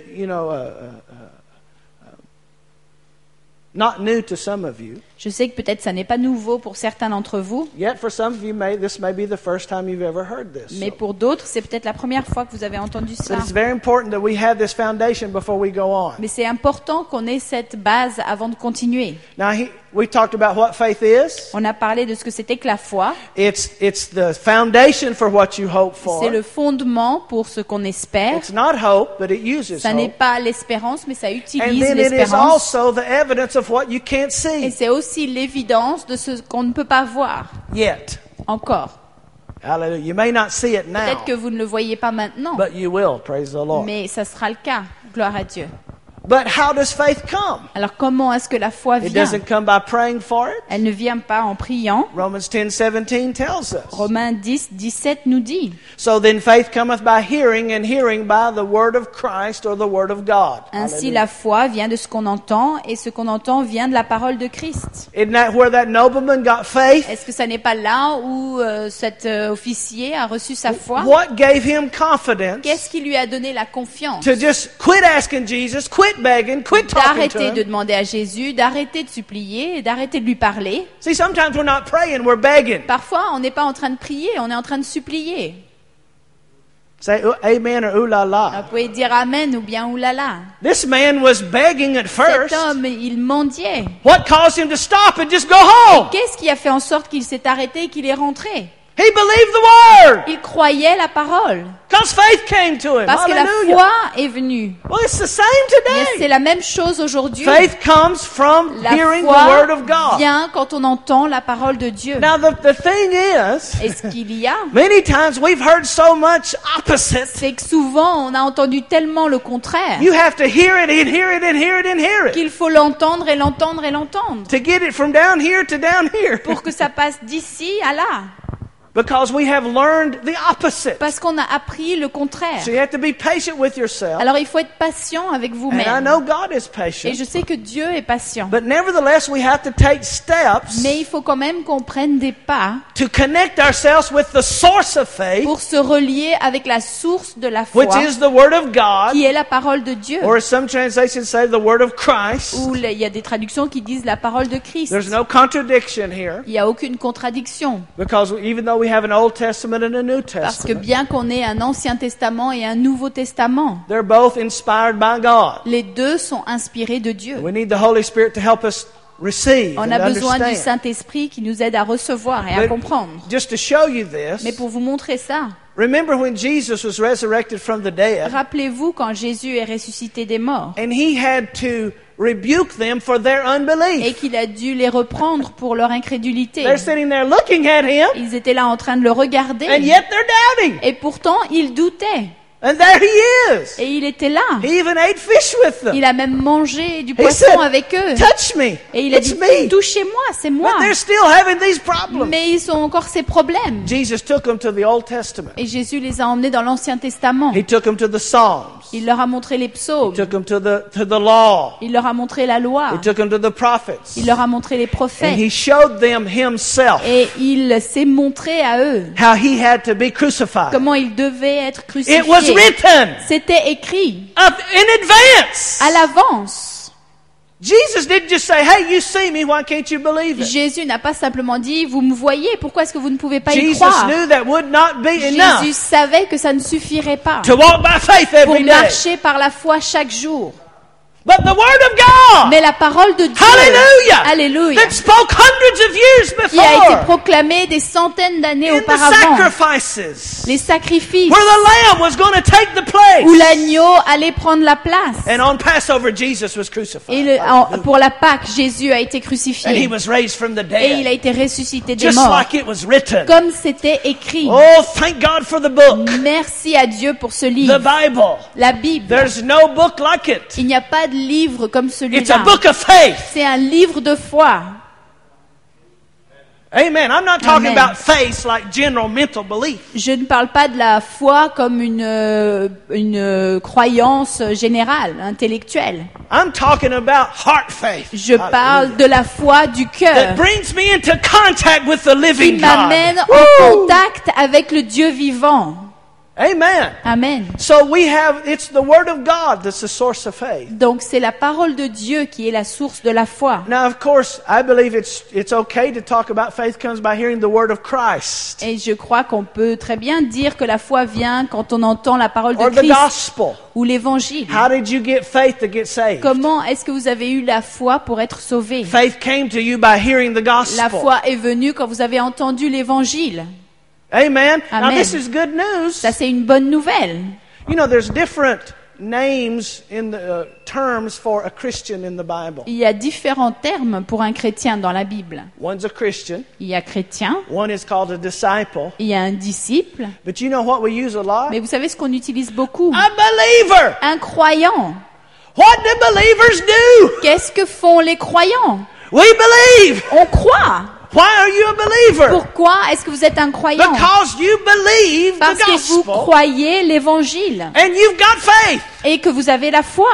not new to some of you. Je sais que peut-être ça n'est pas nouveau pour certains d'entre vous, Yet for some of you, this may be the first time you've ever heard this. mais So- pour d'autres, c'est peut-être la première fois que vous avez entendu But cela. it's very important that we have this foundation before we go on. Mais c'est important qu'on ait cette base avant de continuer. Now, we talked about what faith is. On a parlé de ce que c'était que la foi. It's the foundation for what you hope for. C'est le fondement pour ce qu'on espère. It's not hope, but it uses Ça n'est hope. pas l'espérance, mais ça And utilise then it is l'espérance. also the evidence of what you can't Et see c'est aussi l'évidence de ce qu'on ne peut pas voir yet. encore. Hallelujah. You may not see it now, Peut-être que vous ne le voyez pas maintenant, but you will. Praise the Lord. mais ça sera le cas. Gloire à Dieu. But how does faith come? Alors comment est-ce que la foi It vient? doesn't come by praying for it. Elle ne vient pas en priant. Romans 10:17 tells us. Romains 10, 17 nous dit. So then faith cometh by hearing, and hearing by the word of Christ or the word of God. Ainsi Hallelujah. la foi vient de ce qu'on entend et ce qu'on entend vient de la parole de Christ. Isn't that where that nobleman got faith? Est-ce que ça n'est pas là où cet officier a reçu sa foi? What gave him confidence Qu'est-ce qui lui a donné la confiance to just quit asking Jesus, quit begging, quit talking to d'arrêter de him? demander à Jésus, d'arrêter de supplier et d'arrêter de lui parler? See, sometimes we're not praying, we're begging. Parfois, on n'est pas en train de prier, on est en train de supplier. Say amen or ooh la Vous la. pouvez dire amen ou bien oulala. This man was begging at Cet first. homme, il mendiait. What caused him to stop and just go home? Qu'est-ce qui a fait en sorte qu'il s'est arrêté et qu'il est rentré? He believed the word. Il croyait la parole. Because faith came to him. Parce que la Hallelujah. foi est venue. Well, it's the same Mais c'est today. la même chose aujourd'hui. Faith comes from La hearing the foi word of God. vient quand on entend la parole de Dieu. Now, the thing is, Et ce qu'il y a, many times we've heard so much opposite. c'est que souvent on a entendu tellement le contraire You have to hear it and hear it and hear it and hear it qu'il faut l'entendre et l'entendre et l'entendre to get it from down here to down here. pour que ça passe d'ici à là. Because we have learned the opposite. Parce qu'on a appris le contraire. So you have to be patient with yourself. Alors il faut être patient avec And I vous-même. know God is Et patient. je sais que Dieu est patient. But nevertheless, we have to take steps Mais il faut quand même qu'on prenne des pas to connect ourselves with the source of faith, pour se relier avec la source de la foi, which is the Word of God, qui est la parole de Dieu. or as some translations say, the Word of Christ. Ou il y a des traductions qui disent la parole de Christ. There's no contradiction here, Il n'y a aucune contradiction. because even though we have an Old Testament and a New Parce que Testament, bien qu'on ait un Ancien Testament et un Nouveau Testament, they're both inspired by God. les deux sont inspirés de Dieu. We need the Holy Spirit to help us receive On and a besoin du understand. Saint-Esprit qui nous aide à recevoir et à But comprendre. just to show you this, Mais pour vous montrer ça, remember when Jesus was resurrected from the dead, rappelez-vous quand Jésus est ressuscité des morts and he had to rebuke them for their et unbelief. qu'il a dû les reprendre pour leur incrédulité. They're sitting there looking at him, Ils étaient là en train de le regarder and yet they're doubting. et pourtant ils doutaient. And there he is. Et il était là. He even ate fish with them. Il a même mangé du He poisson said, avec eux. touch me. Et il a It's dit, me. touchez-moi, c'est moi. But they're still having these problems. Mais ils ont encore ces problèmes. Jesus took them to the Old Testament. Et Jésus les a emmenés dans l'Ancien Testament. He took them to the Psalms. Il leur a montré les psaumes. He took them to the law. Il leur a montré la loi. He took them to the prophets. Il leur a montré les And prophètes. he showed them himself, Et il s'est montré à eux how he had to be crucified. comment ils devaient être It was crucifiés. written C'était écrit in advance. à l'avance. Jesus didn't just say, hey, you see me, why can't you believe it? Jésus n'a pas simplement dit, vous me voyez, pourquoi est-ce que vous ne pouvez pas y Jesus croire? knew that would not be Jésus enough savait que ça ne suffirait pas to walk by faith pour every day. marcher par la foi chaque jour. But the Word of God, Mais la parole de Dieu, hallelujah, alléluia, that spoke hundreds of years qui a été before proclamée des centaines d'années in the auparavant, sacrifices, les sacrifices where the Lamb was going to take the place. où l'agneau allait prendre la place. And on Passover, Jesus was crucified. Et pour la Pâque, Jésus a été And he crucifié was raised from the et il a dead, été ressuscité des just morts, like it was written. comme c'était écrit. Oh, thank God for the book, Merci à Dieu pour ce the livre, Bible. la Bible. There's no book like it. Il n'y a pas de livre comme It's a celui-là. book of faith. C'est un livre de foi. Amen. I'm not talking Amen. about faith like general mental belief. Je ne parle pas de la foi comme une croyance générale, intellectuelle. I'm talking about heart faith. Je parle de la foi du That cœur brings me into contact with the qui living m'amène God. en contact avec le Dieu vivant. Amen. Amen. So it's the Word of God that's the source of faith. Donc c'est la parole de Dieu qui est la source de la foi. Now, of course, I believe it's okay to talk about faith comes by hearing the Word of Christ Et je crois qu'on peut très bien dire que la foi vient quand on entend la parole de or the Christ gospel. ou l'évangile. How did you get faith to get saved? Comment est-ce que vous avez eu la foi pour être sauvé? Faith came to you by hearing the La gospel. foi est venue quand vous avez entendu l'évangile. Amen. Now, Amen. this is good news. Ça, c'est une bonne nouvelle. You know, there's different names in the terms for a Christian in the Bible. Il y a différents termes pour un chrétien dans la Bible. One's a Christian. Il y a chrétien, One is called a disciple. il y a un disciple, But you know what we use a lot? mais vous savez ce qu'on utilise beaucoup? A believer. Un croyant. What do believers do? Qu'est-ce que font les croyants? We believe. On croit. Why are you a believer? Pourquoi est-ce que vous êtes un croyant? Because you believe Parce the que vous gospel croyez l'évangile and you've got faith. et que vous avez la foi.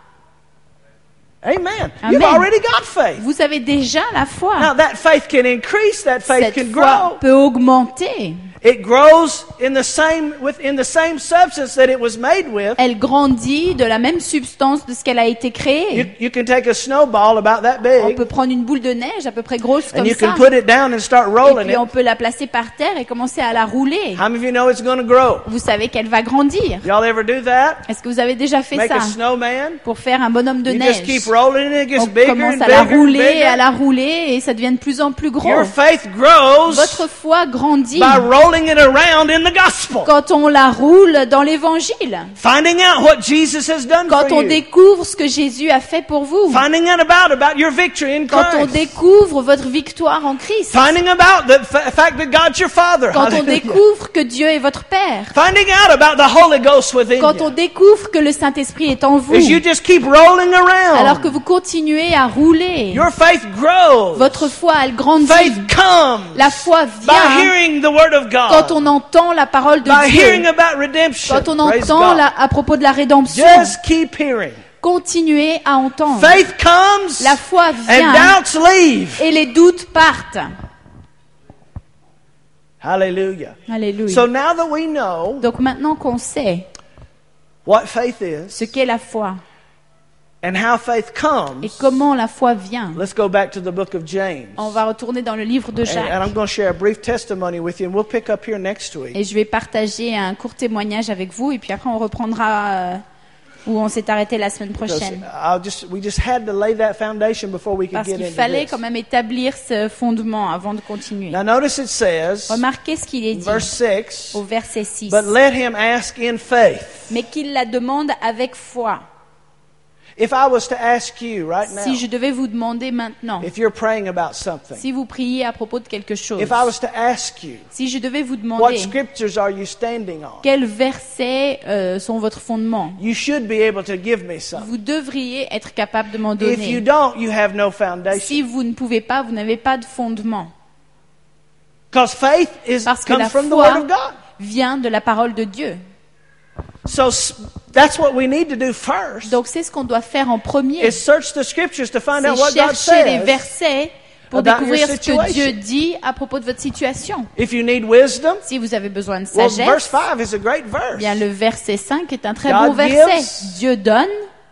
Amen. Amen. You've already got faith. Vous avez déjà la foi. Now that faith can increase, that faith Cette can foi grow. peut augmenter. It grows in the same substance that it was made with. Elle grandit de la même substance de ce qu'elle a été créée. You can take a snowball about that On big, peut prendre une boule de neige à peu près grosse and comme you ça. can put it down and start Et rolling puis it. on peut la placer par terre et commencer à la rouler. How many of you know it's going to grow? Vous savez qu'elle va grandir. Y'all ever do that? Est-ce que vous avez déjà fait Make ça? a snowman? Pour faire un bonhomme de You neige. just keep rolling it, it On gets bigger commence and à la bigger and rouler, à bigger. la rouler et ça devient de plus en plus gros. Your faith grows Votre foi grandit by rolling it around in the gospel. quand on la roule dans l'évangile. Finding out what Jesus has done Quand for on you. découvre ce que Jésus a fait pour vous. Finding out about your victory in Quand on Christ. découvre votre victoire en Christ. Finding about the fact that God's your Father. Quand on Hallelujah. découvre que Dieu est votre Père. Finding out about the Holy Ghost within Quand on you. découvre que le Saint-Esprit est en vous. As you just keep rolling around. Alors que vous continuez à rouler. Your faith grows. Votre foi, elle grandit. Faith comes La foi by vient hearing the Word of God. quand on entend la parole de By hearing Dieu. about redemption. Quand on Praise entend God. à propos de la rédemption. Just keep hearing. Continuez à entendre. Faith comes La foi and vient doubts leave. et les doutes partent. Hallelujah. Alléluia. So now that we know Donc maintenant qu'on sait what faith is ce qu'est la foi and how faith et comes, comment la foi vient, let's go back to the book of James. on va retourner dans le livre de And Jacques. I'm going to share a brief testimony with you, and we'll pick up here next week. Et je vais partager un court témoignage avec vous et puis après on reprendra où on s'est arrêté la semaine Because prochaine. we just had to lay that foundation before we could Parce get qu'il into fallait this. quand même établir ce fondement avant de continuer. Now notice it says, Remarquez ce qu'il est in dit verse 6, au verset 6. but let him ask in faith. Mais qu'il la demande avec foi. If I was to ask you right now, Si je devais vous demander maintenant, if you're praying about something, si vous priez à propos de quelque chose, if I was to ask you, si je devais vous what demander scriptures are you standing on? quels versets sont votre fondement, You should be able to give me some. vous devriez être capable de m'en If you donner. don't, you have no foundation. Si vous ne pouvez pas, vous n'avez pas de fondement. Because faith Parce que comes la from the Word foi of God. vient de la parole de Dieu. So that's what we need to do first. Donc c'est ce qu'on doit faire en premier. Is search the scriptures to find out C'est what God chercher les says. versets pour about your découvrir ce que situation. Dieu dit à propos de votre situation. If you need wisdom, Si vous avez besoin de well, verse sagesse, 5 is a great eh bien verse. le verset 5 est un très God bon verset. gives. Dieu donne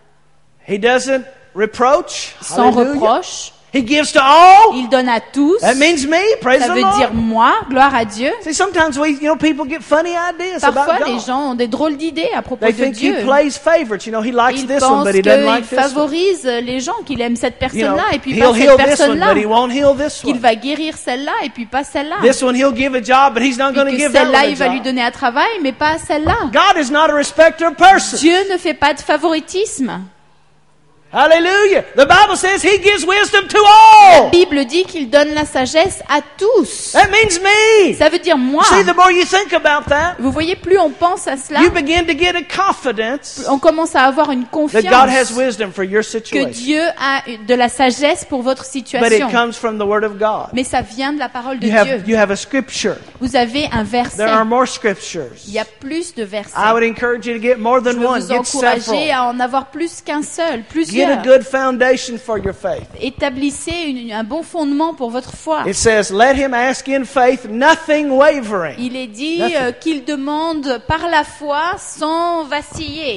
He doesn't reproach. sans Hallelujah. reproche. He gives to all. Il donne à tous. That means me. Praise Ça the veut Lord. dire moi, gloire à Dieu. See, sometimes people get funny ideas about Parfois, les God. gens ont des drôles d'idées à propos They de think Dieu. He plays favorites. You know, He likes Ils this one, pensent but He doesn't qu'il like this one. favorise les gens, qu'il aime cette You know, personne-là et puis He'll pas cette heal this one, personne-là. but He won't heal this Qu'il one. va guérir celle-là et puis pas celle-là. This one He'll give a job, but He's not going to Et que give that celle-là, one il va a lui job. donner un travail, mais pas à celle-là. God is not a respecter of persons. Dieu ne fait pas de favoritisme. Hallelujah. The Bible says He gives wisdom to La all. Bible dit qu'il donne la sagesse à tous. That means me. Ça veut dire moi. See, the more you think about that, Vous voyez, plus on pense à cela, you begin to get a confidence on commence à avoir une that God has confiance wisdom for your que situation. Dieu a de la sagesse pour votre But it situation. comes from the Word of God. Mais ça vient de la parole de You Dieu. have a scripture. Vous avez un verset. There are more scriptures. Il y a plus de versets. I would encourage you to get more Je than veux one. vous Get encourager several. à en avoir plus qu'un seul, Get a plusieurs. good foundation for your faith. Établissez un bon fondement pour votre foi. It says, let him ask in faith, nothing wavering. Il est dit Nothing. qu'il demande par la foi sans vaciller.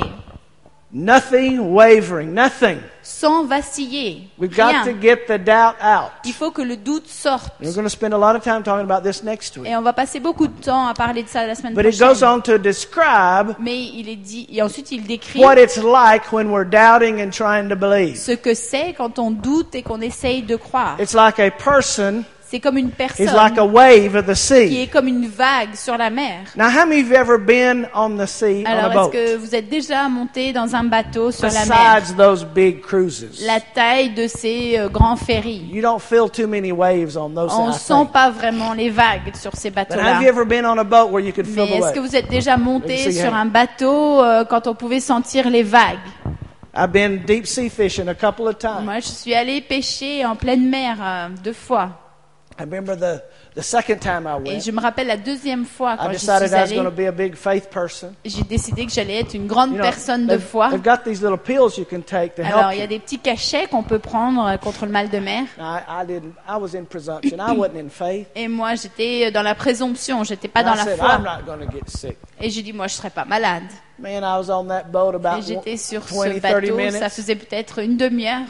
Nothing wavering. Nothing. Sans vaciller. We've got to Rien. get the doubt out. Il faut que le doute sorte. We're going to spend a lot of time talking about this next week. Et on va passer beaucoup de temps à parler de ça la semaine But it goes prochaine. on to describe Mais il est dit, et ensuite il décrit what it's like when we're doubting and trying to believe. ce que c'est quand on doute et qu'on essaye de croire. It's like a person C'est comme une is like personne a wave of the qui sea. est comme une vague sur la mer. Now, how many of you ever been on the sea on a Alors, boat? est-ce que vous êtes déjà monté dans un bateau sur la mer? Besides those big cruises. La taille de ces grands ferries. You don't feel too many waves on those. On I ne sent think. pas vraiment les vagues sur ces But bateaux-là. have you ever been on a boat where you could feel Mais the est-ce que waves? vous êtes déjà monté Let's see sur how- un bateau quand on pouvait sentir les vagues? I've been deep sea fishing a couple of times. Moi, je suis allée pêcher en pleine mer 2 fois. I remember the second time I Et went. je me rappelle la deuxième fois I quand j'y suis decided I was allée, going to be a big faith person. j'ai décidé que j'allais être une grande You know, personne de foi. they've got these little pills you can take to Alors, help il y a you. des petits cachets qu'on peut prendre contre le mal de mer. I was in presumption. I wasn't in faith. Et moi, j'étais dans la présomption, j'étais pas And dans I la said, foi. I'm not going to get sick. Et j'ai dit, moi, je serais pas malade. Man, I was on that boat Et about j'étais sur 20, ce 30 bateau, minutes. ça faisait peut-être une demi-heure.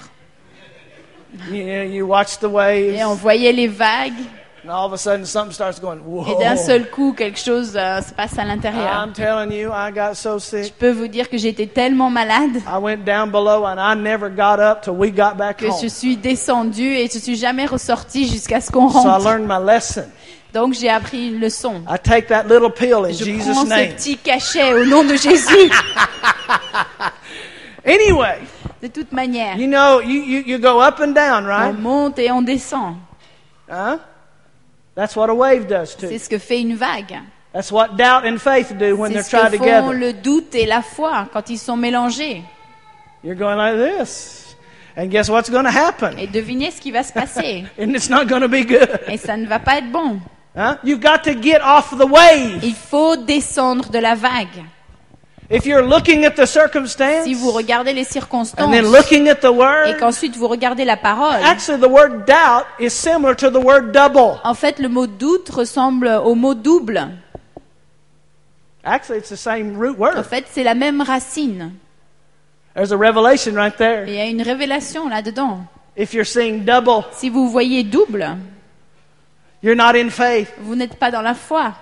You watch the waves, Et on voyait les vagues. and all of a sudden something starts going, whoa. Et d'un seul coup, quelque chose se passe à l'intérieur. I'm telling you, I got so Je sick. peux vous dire que j'ai été tellement malade I went down below and I never got up till we got back que je home. suis descendue et je suis jamais ressortie jusqu'à ce qu'on So I rentre. learned my lesson. Donc j'ai appris une leçon. I take that little pill in Je Jesus' prends ce name. petit cachet au nom de Jésus. Anyway, De toute manière, you know, you go up and down, on right? monte et on descend. Huh? That's what a wave does to C'est you. ce que fait une vague. That's what doubt and faith do when C'est they're ce tried que font together. le doute et la foi quand ils sont mélangés. You're going like this. And guess what's going to happen? Et devinez ce qui va se passer. And it's not going to be good. Et ça ne va pas être bon. Huh? You've got to get off the wave. Il faut descendre de la vague. If you're looking at the circumstance Si vous regardez les and circonstances then looking at the et word, qu'ensuite vous regardez la parole, actually the word doubt is similar to the word double. en fait le mot doute ressemble au mot double. Actually, it's the same root En word. fait, c'est la même racine. There's a revelation right Et there. il y a une révélation là-dedans. If you're seeing double, Si vous voyez double, you're not in faith. vous n'êtes pas dans la foi.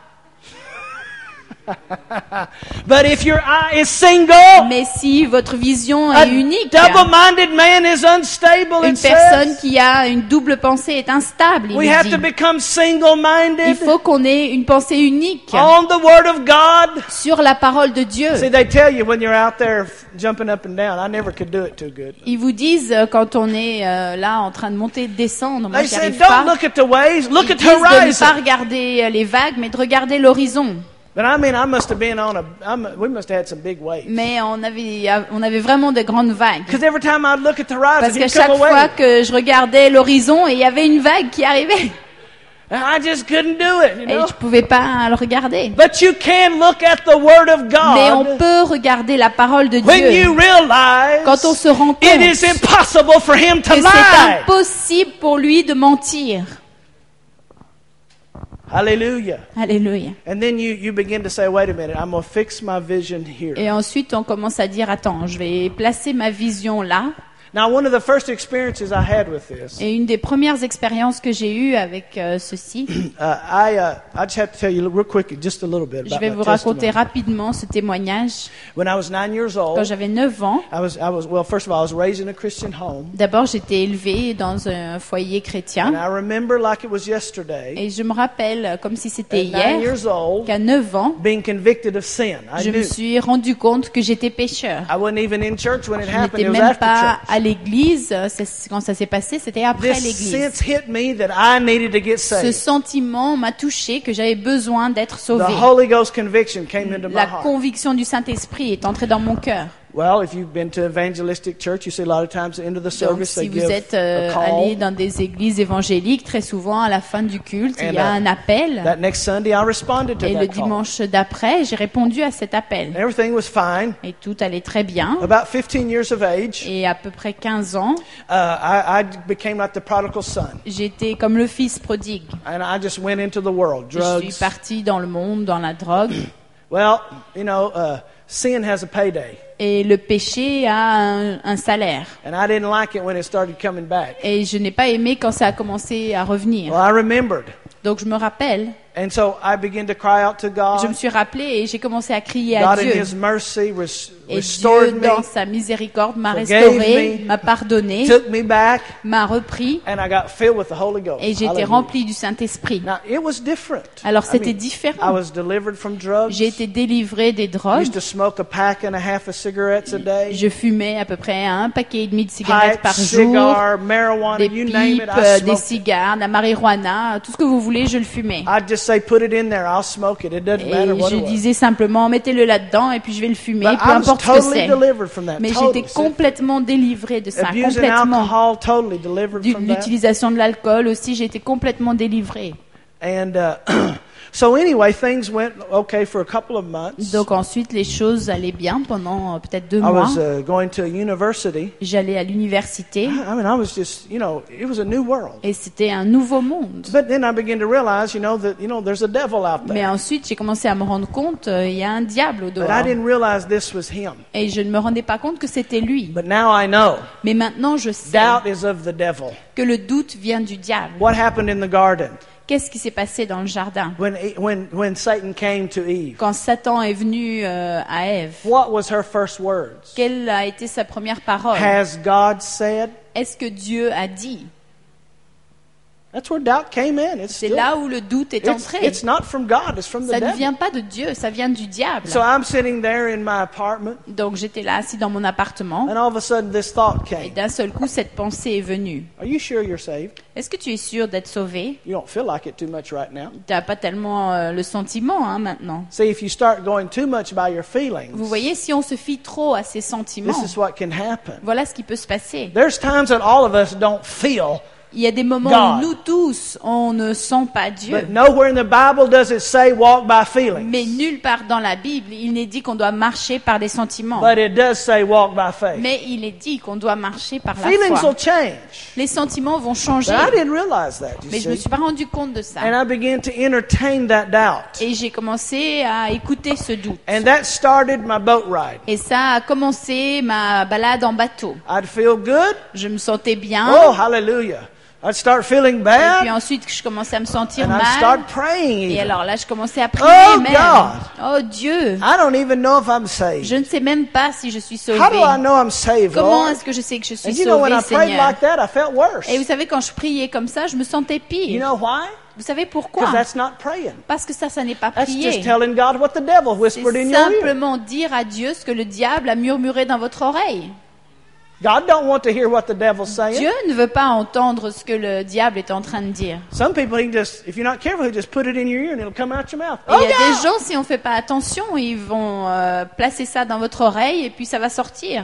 But if your eye is single, Mais si votre vision a est unique, double-minded man is unstable, une it personne says. qui a une double pensée est instable, il We nous have to dit. become Il single-minded faut qu'on ait une pensée unique on the Word of God. sur la parole de Dieu. See, they tell you when you're out there jumping up and down. I never could do it too good. Ils vous disent quand on est là en train de monter, de descendre, moi They j'y say, arrive don't pas. look at the waves, look Ils at disent the de ne pas horizon. regarder les vagues, mais de regarder l'horizon. But I mean, I must have been on we must have had some big waves. Mais on avait vraiment de grandes vagues. Because every time I'd look at the horizon, Parce qu'à he'd come chaque fois away. que je regardais l'horizon, et il y avait une vague qui arrivait. And I just couldn't do it, you Et know. je pouvais pas le regarder. But you can look at the Word of Mais on God peut regarder la parole de when Dieu you realize quand on se rend compte it is impossible for Him to que c'est lie. impossible pour lui de mentir. Hallelujah. Alléluia. And then you begin to say, wait a minute, I'm going to fix my vision here. Et ensuite, on commence à dire, attends, je vais placer ma vision là. Now, one of the first experiences I had with this, Et une des premières expériences que j'ai eues avec ceci, I just have to tell you real quick, just a little bit je about vais my vous raconter testimony. rapidement ce témoignage. When I was 9 years Quand old, j'avais 9 ans, well, first of all, I was raised in a Christian home. d'abord j'étais élevée dans un foyer And chrétien. I remember like it was yesterday, Et je me rappelle, comme si c'était at 9 hier, years old, qu'à 9 ans, being convicted of sin. I je me knew. suis rendu compte que j'étais pécheur. I wasn't even in church when it Je happened. n'étais It was même after pas à church. l'église. Quand ça s'est passé, c'était après This l'église. sense hit me that I needed to get Ce saved. sentiment m'a touché que j'avais besoin d'être The sauvé. Holy Ghost conviction came into my La heart. conviction du Saint-Esprit est entrée dans mon cœur. Well, if you've been to evangelistic church, you see a lot of times at the end of the Donc, service they si vous give êtes a allé call. dans des églises évangéliques, très souvent à la fin du culte, il y a And, un appel. That next Sunday, I responded to Et le that call. dimanche d'après, j'ai répondu à cet appel. Everything was fine. Et tout allait très bien. About 15 years of age, Et à peu près 15 ans, I became like the prodigal son, j'étais comme le fils prodigue. and I just went into the world, Je suis drugs. parti dans le monde, dans la drogue. Well, you know, sin has a payday, Et le péché a un salaire. and I didn't like it when it started coming back. Et je n'ai pas aimé quand ça a commencé à revenir. Well, I remembered, Donc je me rappelle, and so I began to cry out to je God. me suis rappelé et j'ai commencé à crier à God, in Dieu. His mercy, Et restored Dieu, me, dans sa miséricorde, m'a forgave restauré, me, m'a pardonné, took me back, m'a repris and I got filled with the Holy Ghost. et j'ai été Hallelujah. rempli du Saint-Esprit. Now, it was different. Alors I c'était mean, I différent. was delivered from drugs. J'ai été délivré des I drogues. used to smoke a pack and a half of cigarettes a day. Je fumais à peu près un paquet et demi de cigarettes Pipes, par jour, cigar, marijuana, des you name pipes, it, I des smoked it. cigares, de la marijuana, tout ce que vous voulez, je le fumais. I'd just just say, put it in there, I'll smoke it. It doesn't matter Et what je it was. disais simplement, mettez-le là-dedans et puis je vais le fumer, But peu I was importe ce que totally c'est. delivered from that. Mais Totally. j'étais complètement délivrée de ça, Abusing complètement. alcohol, totally delivered De from that. l'utilisation de l'alcool aussi, j'ai été complètement délivrée. And so anyway, things went okay for a couple of months. Donc ensuite, les choses allaient bien pendant peut-être 2 I mois. was going to a university. J'allais à l'université I mean, I was just, it was a new world. et c'était un nouveau monde. But then I began to realize, that, there's a devil out Mais there. ensuite, j'ai commencé à me rendre compte, il y a un diable au But dehors. I didn't realize this was him. Et je ne me rendais pas compte que c'était lui. But now I know. Mais maintenant, je sais Doubt is of the devil. que le doute vient du diable. What happened in the garden Qu'est-ce qui s'est passé dans le jardin when Satan came to Eve? quand Satan est venu à Ève? What was her first words? Quelle a été sa première parole? Has God said? Est-ce que Dieu a dit? That's where doubt came in. C'est là où le doute est entré. It's not from God, it's from the Ça ne devil. vient pas de Dieu, ça vient du diable. So I'm sitting there in my apartment, Donc j'étais là assis dans mon appartement and all of a sudden this thought et came. d'un seul coup cette pensée est venue. Are you sure you're saved? Est-ce que tu es sûr d'être sauvé? You don't feel like it too much right now. Tu n'as pas tellement le sentiment maintenant. See, if you start going too much by your feelings, Vous voyez, si on se fie trop à ses sentiments, this is what can happen. voilà ce qui peut se passer. There's times that all of us don't feel, Il y a des moments God. où nous tous, on ne sent pas Dieu. but nowhere in the Bible does it say walk by feelings. Mais nulle part dans la Bible, il n'est dit qu'on doit marcher par des sentiments. But it does say walk by faith. Mais il est dit qu'on doit marcher par la Feelings foi. will change. Les sentiments vont changer. But I didn't realize that, Mais you je me see. suis pas rendu compte de ça. And I began to entertain that doubt. Et j'ai commencé à écouter ce doute. And that started my boat ride. Et ça a commencé ma balade en bateau. I'd feel good. Je me sentais bien. Oh, hallelujah. I'd start feeling Et puis bad. ensuite, je commençais à me sentir And I'd mal. start praying Et even. alors là, je commençais à prier Oh, même. God. Oh Dieu, I don't even know if I'm saved. je ne sais même pas si je suis sauvée. How do I know I'm saved, Comment Lord? est-ce que je sais que je suis And you know, when sauvée, I prayed Seigneur? like that, I felt worse. Et vous savez, quand je priais comme ça, je me sentais You pire. know why? Vous savez pourquoi? Because that's not praying. Parce que ça n'est pas That's just prier. telling God what the devil whispered in C'est your ear. simplement dire à Dieu ce que le diable a murmuré dans votre oreille. God don't want to hear what the devil's saying. Dieu ne veut pas entendre ce que le diable est en train de dire. Some people, he just, if you're not careful, he just put it in your ear and it'll come out your mouth. Et il y a God! des gens, si on ne fait pas attention, ils vont placer ça dans votre oreille et puis ça va sortir.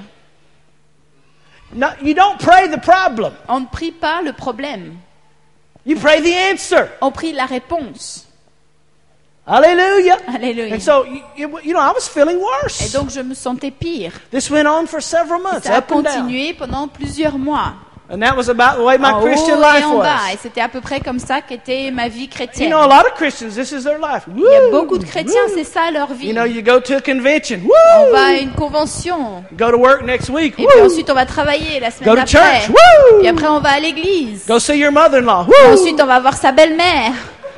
No, you don't pray the problem. On ne prie pas le problème. You pray the answer. On prie la réponse. Hallelujah. Alléluia. And so, I was feeling Et worse. donc je me sentais pire. This went on for several months, Ça a up and down. continué pendant plusieurs mois. And that was about the way my En Christian haut et life en bas. was. Et c'était à peu près comme ça qu'était ma vie You chrétienne. know, a lot of Christians, this is their life. Il y a beaucoup de chrétiens, c'est ça leur vie. You know, you go to a convention. On Woo! va à une convention. Go to work next week. Et puis Woo! ensuite on va travailler la Go semaine to d'après. church. Woo! Puis après on va à l'église. Go see your mother-in-law. Et Woo! ensuite on va voir sa belle-mère.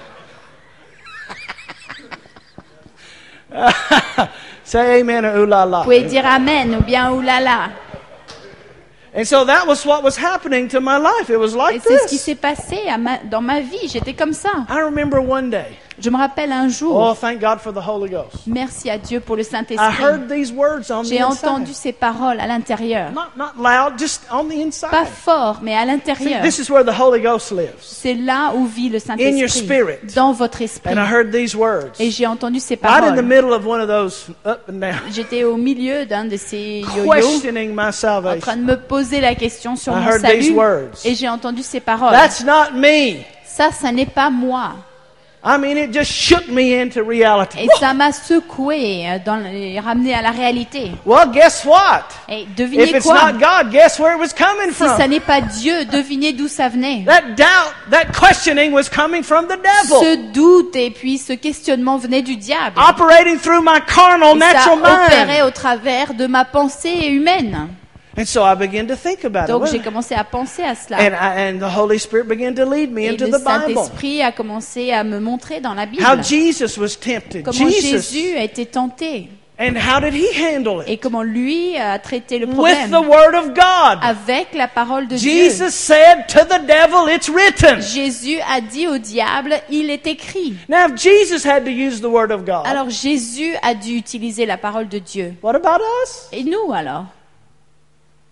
Say amen or ooh la la. Vous pouvez dire amen ou bien oulala. And so that was what was happening to my life. It was Et like c'est ce qui this. s'est passé dans ma vie. J'étais comme ça. I remember one day. Je me rappelle un Oh, jour. thank God for the Holy Ghost. Merci à Dieu pour le I Saint-Esprit. heard these words on the J'ai entendu inside. ces paroles à l'intérieur. Not loud, just on the Pas inside. fort, mais à See, l'intérieur. this is where the Holy Ghost lives. C'est là où vit le In your Saint-Esprit. spirit. Dans votre esprit. And I heard these words. Et j'ai entendu ces Right in the paroles. middle of one of those up and down. J'étais au milieu d'un de ces yo-yo, Questioning my en train salvation. de me poser la question sur I mon heard these salut. words. Et j'ai entendu ces paroles. That's not me. Ça n'est pas moi. I mean, it just shook me into reality. Et ça m'a secoué, ramené à la réalité. Well, guess what? Et If devinez it's quoi? not God, guess where it was coming Si ça from? n'est pas Dieu, devinez d'où ça venait. That doubt, that questioning was coming from the devil. Ce doute et puis ce questionnement venait du diable. Operating through my carnal, Et ça natural opérait mind. au travers de ma pensée humaine. And so I began to think about Donc it. j'ai commencé à penser à cela. And the Holy Spirit began to lead me Et into le the Bible. Saint-Esprit a commencé à me montrer dans la Bible How Jesus was tempted. comment Jesus. Jésus a été tenté And how did he handle et it? comment lui a traité le With problème the Word of God. avec la parole de Dieu. Jesus said to the devil, it's written. Jésus a dit au diable, il est écrit. Now, if Jesus had to use the Word of God, Alors Jésus a dû utiliser la parole de Dieu. what about us? Et nous alors?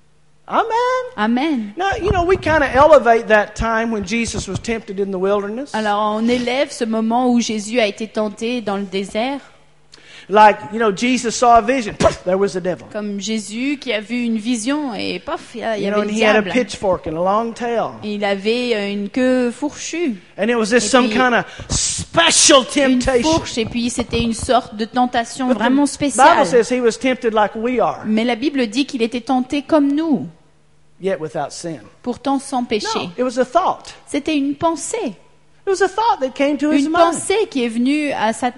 Amen. Amen. Now, you know, we kind of elevate that time when Jesus was tempted in the wilderness. Alors on élève ce moment où Jésus a été tenté dans le désert, Like, you know, Jesus saw a vision. Poof, there was the devil. comme Jésus qui a vu une vision et paf, il y You know, avait and le he had a diable. pitchfork and a long tail. Et il avait une queue fourchue, And it was this Et some puis, kind of special une temptation. fourche, et puis c'était une sorte de tentation But vraiment the Bible spéciale. says he was tempted like we are, Mais la Bible dit qu'il était tenté comme nous, yet without sin. pourtant sans péché. No, it was a thought. C'était une pensée. It was a thought that came to his Une mind. pensée qui est venue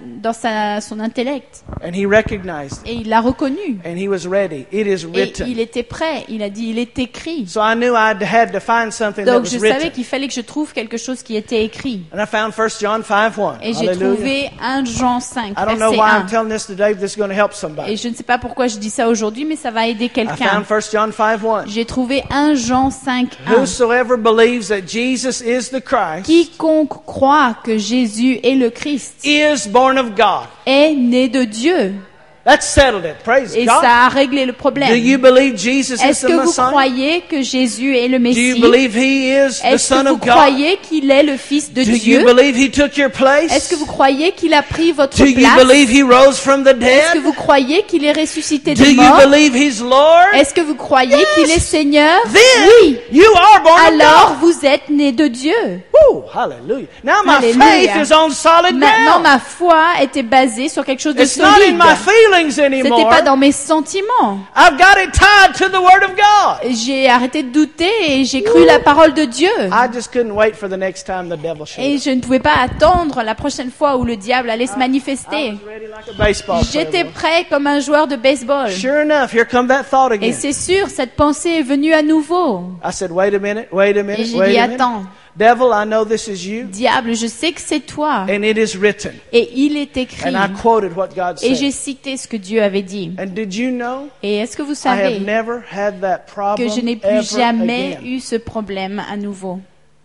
son intellect. And he recognized it. Et il l'a reconnu. And he was ready. It is Et written. il était prêt. Il a dit, il est écrit. So I knew I had to find something that Donc was je savais written. qu'il fallait que je trouve quelque chose qui était écrit. And I found 1 John 5:1. Et j'ai Hallelujah. trouvé 1 Jean 5, I don't know verset why 1. I'm telling this today, but this is going to help Et somebody. je ne sais pas pourquoi je dis ça aujourd'hui, mais ça va aider I quelqu'un. found 1 John 5:1. J'ai trouvé 1 Jean 5, 1. Whosoever believes that Jesus is the Christ Quiconque croit que Jésus est le Christ is born of God. est né de Dieu. That settled it. Praise Et God. ça a réglé le Do problème. you believe Jesus is Est-ce the que vous Messiah? croyez que Jésus est le Do you Messie? believe he is the Est-ce Son que vous of God? croyez qu'il est le Fils de Do Dieu? you believe he took your place? Est-ce que vous croyez qu'il a pris votre Do you place? believe he rose from the Est-ce que dead? vous croyez qu'il est ressuscité Do des you morts? believe he's Lord? Est-ce que vous croyez qu'il est Seigneur? Then Oui. you are born of Alors God. vous êtes né de Dieu. Woo, hallelujah. Now my Hallelujah. faith is on solid Maintenant, ground. ma foi était basée sur quelque chose de It's not in solide. my feelings C'était anymore. pas dans mes sentiments. I've got it tied to the Word of God. J'ai arrêté de douter et j'ai cru la parole de Dieu. I just couldn't wait for the next time the devil showed Et up. je ne pouvais pas attendre la prochaine fois où le diable allait se I manifester. was ready like a baseball J'étais player. prêt comme un joueur de baseball. Sure enough, here come that thought Et again. c'est sûr, cette pensée est venue à nouveau. I said, wait a minute, wait a Et minute, j'ai wait dit, a minute. attends, Devil, I know this is you, diable, je sais que c'est toi. and it is written. Et il est écrit. And I quoted what God Et j'ai said. cité ce que Dieu avait dit. And did you know, Et est-ce que vous I have savez never had that que problem je n'ai plus ever jamais again. eu ce problème à nouveau?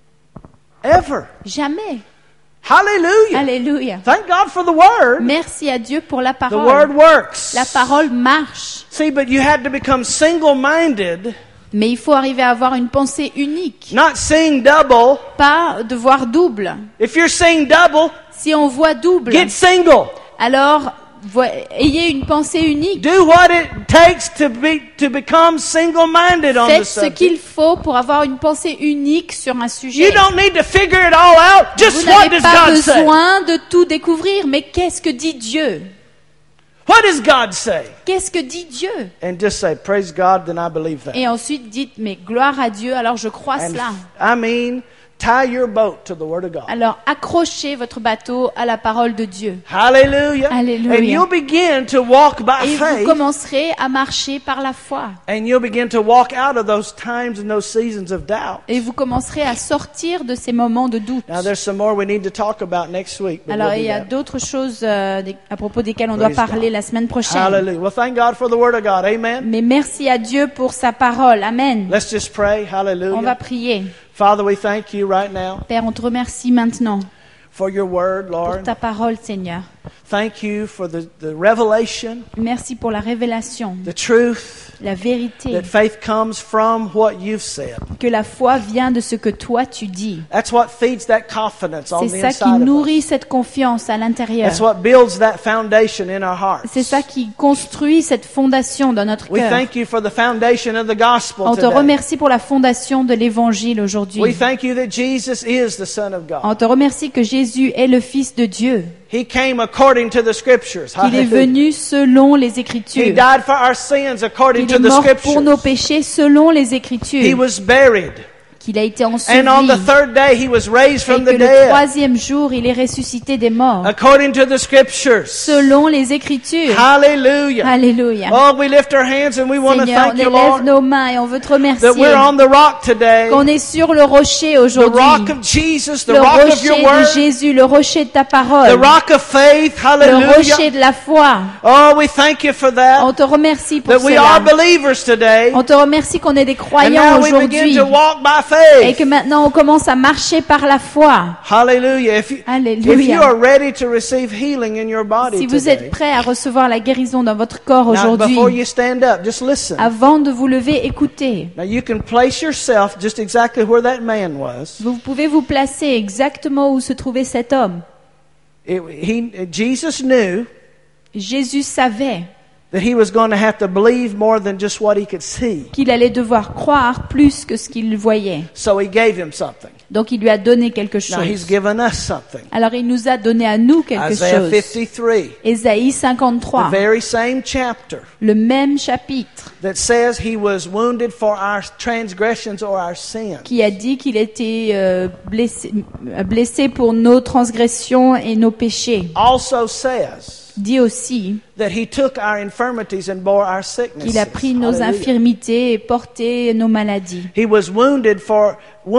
Ever. Jamais. Hallelujah. Alléluia. Thank God for the Word. Merci à Dieu pour la The parole. Word works. La parole marche. See, but you had to become single-minded, Mais il faut arriver à avoir une pensée unique. not seeing double. Pas de voir double. If you're seeing double, Si on voit double, get single. alors ayez une pensée unique. Do what it takes to become single-minded on the Faites ce qu'il subject. faut pour avoir une pensée unique sur un You sujet. don't need to figure it all out. Vous Just what n'avez does pas God say? besoin de tout découvrir, mais qu'est-ce que dit Dieu? What does God say? Qu'est-ce que dit Dieu? And just say, praise God, then I believe that. Et ensuite dites, mais gloire à Dieu, alors je crois And cela. I mean, tie your boat to the Word of God. Alors accrochez votre bateau à la parole de Dieu. Hallelujah. Hallelujah. And you'll begin to walk by Et vous faith. commencerez à marcher par la foi. And you'll begin to walk out of those times and those seasons of doubt. Et vous commencerez à sortir de ces moments de doute. Now, there's some more we need to talk about next week. But Alors we'll il do y a that. d'autres choses à propos desquelles on doit Praise parler God. la semaine prochaine. Hallelujah. Well, thank God for the Word of God. Amen. Mais merci à Dieu pour sa parole. Amen. Let's just pray. On va Hallelujah. prier. Father, we thank you right now Père, on te remercie maintenant for your Word, pour Lord. ta parole, Seigneur. Thank you for the revelation, Merci pour la révélation, the truth, la vérité, that faith comes from what you've said. que la foi vient de ce que toi tu dis. That's what feeds that confidence on C'est the ça qui inside of nourrit us. cette confiance à l'intérieur. That's what builds that foundation in our hearts. C'est ça qui construit cette fondation dans notre We cœur. thank you for the foundation of the gospel On te today. remercie pour la fondation de l'évangile We aujourd'hui. thank you that Jesus is the Son of God. On te remercie que Jésus est le Fils de Dieu, He came according to the Scriptures. qu'il est Hallelujah. venu selon les He Écritures, died for our sins according qu'il est to the mort pour nos Scriptures. péchés selon les He Écritures, was buried. qu'il a été And on enseveli, the third day he was raised et from que the le dead. troisième jour, il est ressuscité des morts, According to the Scriptures. selon les Écritures. Hallelujah. Alléluia. Oh, we lift our hands and we want to Seigneur, thank on you, élève Lord, nos mains et on veut te that remercier we're on the rock today. qu'on est sur le rocher The aujourd'hui, rock of Jesus, the le rock of your rocher de word, Jésus, le rocher de ta the parole, rock of faith. le Hallelujah. rocher de la foi. Oh, we thank you for that. On te remercie pour That we are cela. believers today. On te remercie qu'on est des And croyants now we begin aujourd'hui. to walk by Et faith. que maintenant on commence à marcher par la foi. Hallelujah. If you Alléluia. are ready to receive healing in your body Si vous êtes today, prêt à recevoir la guérison dans votre corps now, aujourd'hui, before you stand up, just listen. avant de vous lever, écoutez. Now you can place yourself just exactly where that man was. Vous pouvez vous placer exactement où se trouvait cet homme. Jesus knew Jésus savait that he was going to have to believe more than just what he could see. qu'il allait devoir croire plus que ce qu'il voyait. So he gave him something. Donc il lui a donné quelque Now he's chose. given us something. Alors il nous a donné à nous quelque Isaiah chose. 53, Ésaïe the 53, very same chapter le même chapitre, that says he was wounded for our transgressions or our sins. qui a dit qu'il était blessé pour nos transgressions et nos péchés. Also says Dit aussi that he took our infirmities and bore our sicknesses. qu'il a pris nos Hallelujah. infirmités et porté nos maladies. He was wounded for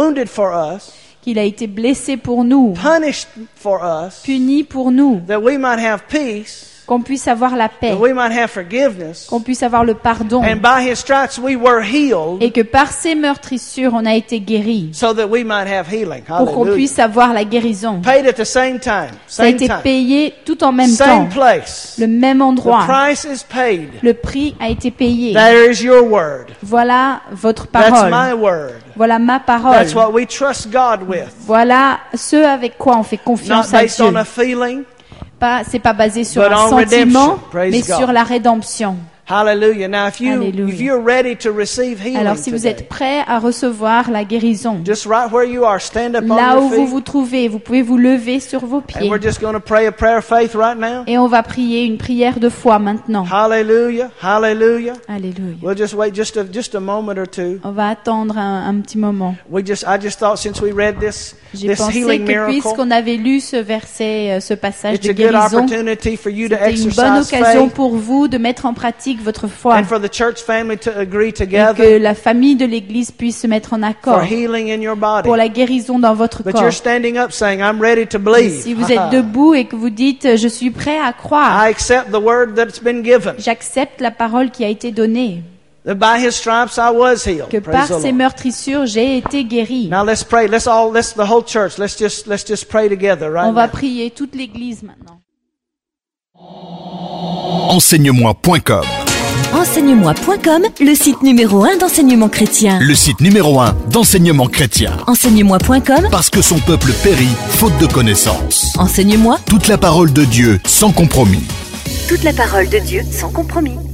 us, Qu'il a été blessé pour nous, punished for us, puni pour nous, that we might have peace, qu'on puisse avoir la paix, that we might have forgiveness. qu'on puisse avoir le pardon, And by his stripes we were healed, et que par ses meurtrissures on a été guéris, so that we might have healing. pour qu'on Hallelujah. puisse avoir la guérison. Paid at the same time. Ça a Same été time. payé tout en même Same temps, place. le même The endroit. price is paid. Le prix a été payé. There is your word. Voilà votre That's parole. my word. Voilà ma parole. That's what we trust God with. Voilà ce avec quoi on fait Not confiance à based Dieu. on a feeling. C'est pas basé sur But un on sentiment, redemption. Praise mais God. sur la rédemption. Hallelujah. Now if Hallelujah. you're ready to receive healing Alors si vous today, êtes prêt à recevoir la guérison, just right where you are, stand up là on où your vous feet. vous trouvez, vous pouvez vous lever sur vos And pieds. we're just going to pray a prayer of faith right now. Et on va prier une prière de foi maintenant. Hallelujah. Hallelujah. Alléluia. We'll just wait just a moment or two. On va attendre un petit moment. I just thought since we read this J'ai pensé healing que miracle, puisqu'on avait lu ce verset, ce passage it's de a good guérison, opportunity for you to c'était une bonne exercise occasion faith pour vous de mettre en pratique votre foi and for the church family to agree et que together la famille de l'Église puisse se mettre en for accord healing in your body. pour la guérison dans votre But corps. you're standing up saying, I'm ready to Et believe. si vous êtes debout et que vous dites, je suis prêt à croire, I accept the word that's been given. j'accepte la parole qui a été donnée, That by his stripes I was healed. que Praise par the ses Lord. meurtrissures, j'ai été guéri. Now let's pray. Let's the whole church. Let's just pray together right On va now. prier toute l'Église maintenant. Enseigne-moi.com. Enseigne-moi.com, le site numéro 1 d'enseignement chrétien. Le site numéro 1 d'enseignement chrétien. Enseigne-moi.com, Parce que son peuple périt faute de connaissance. enseigne-moi Toute la parole de Dieu sans compromis. toute la parole de Dieu sans compromis.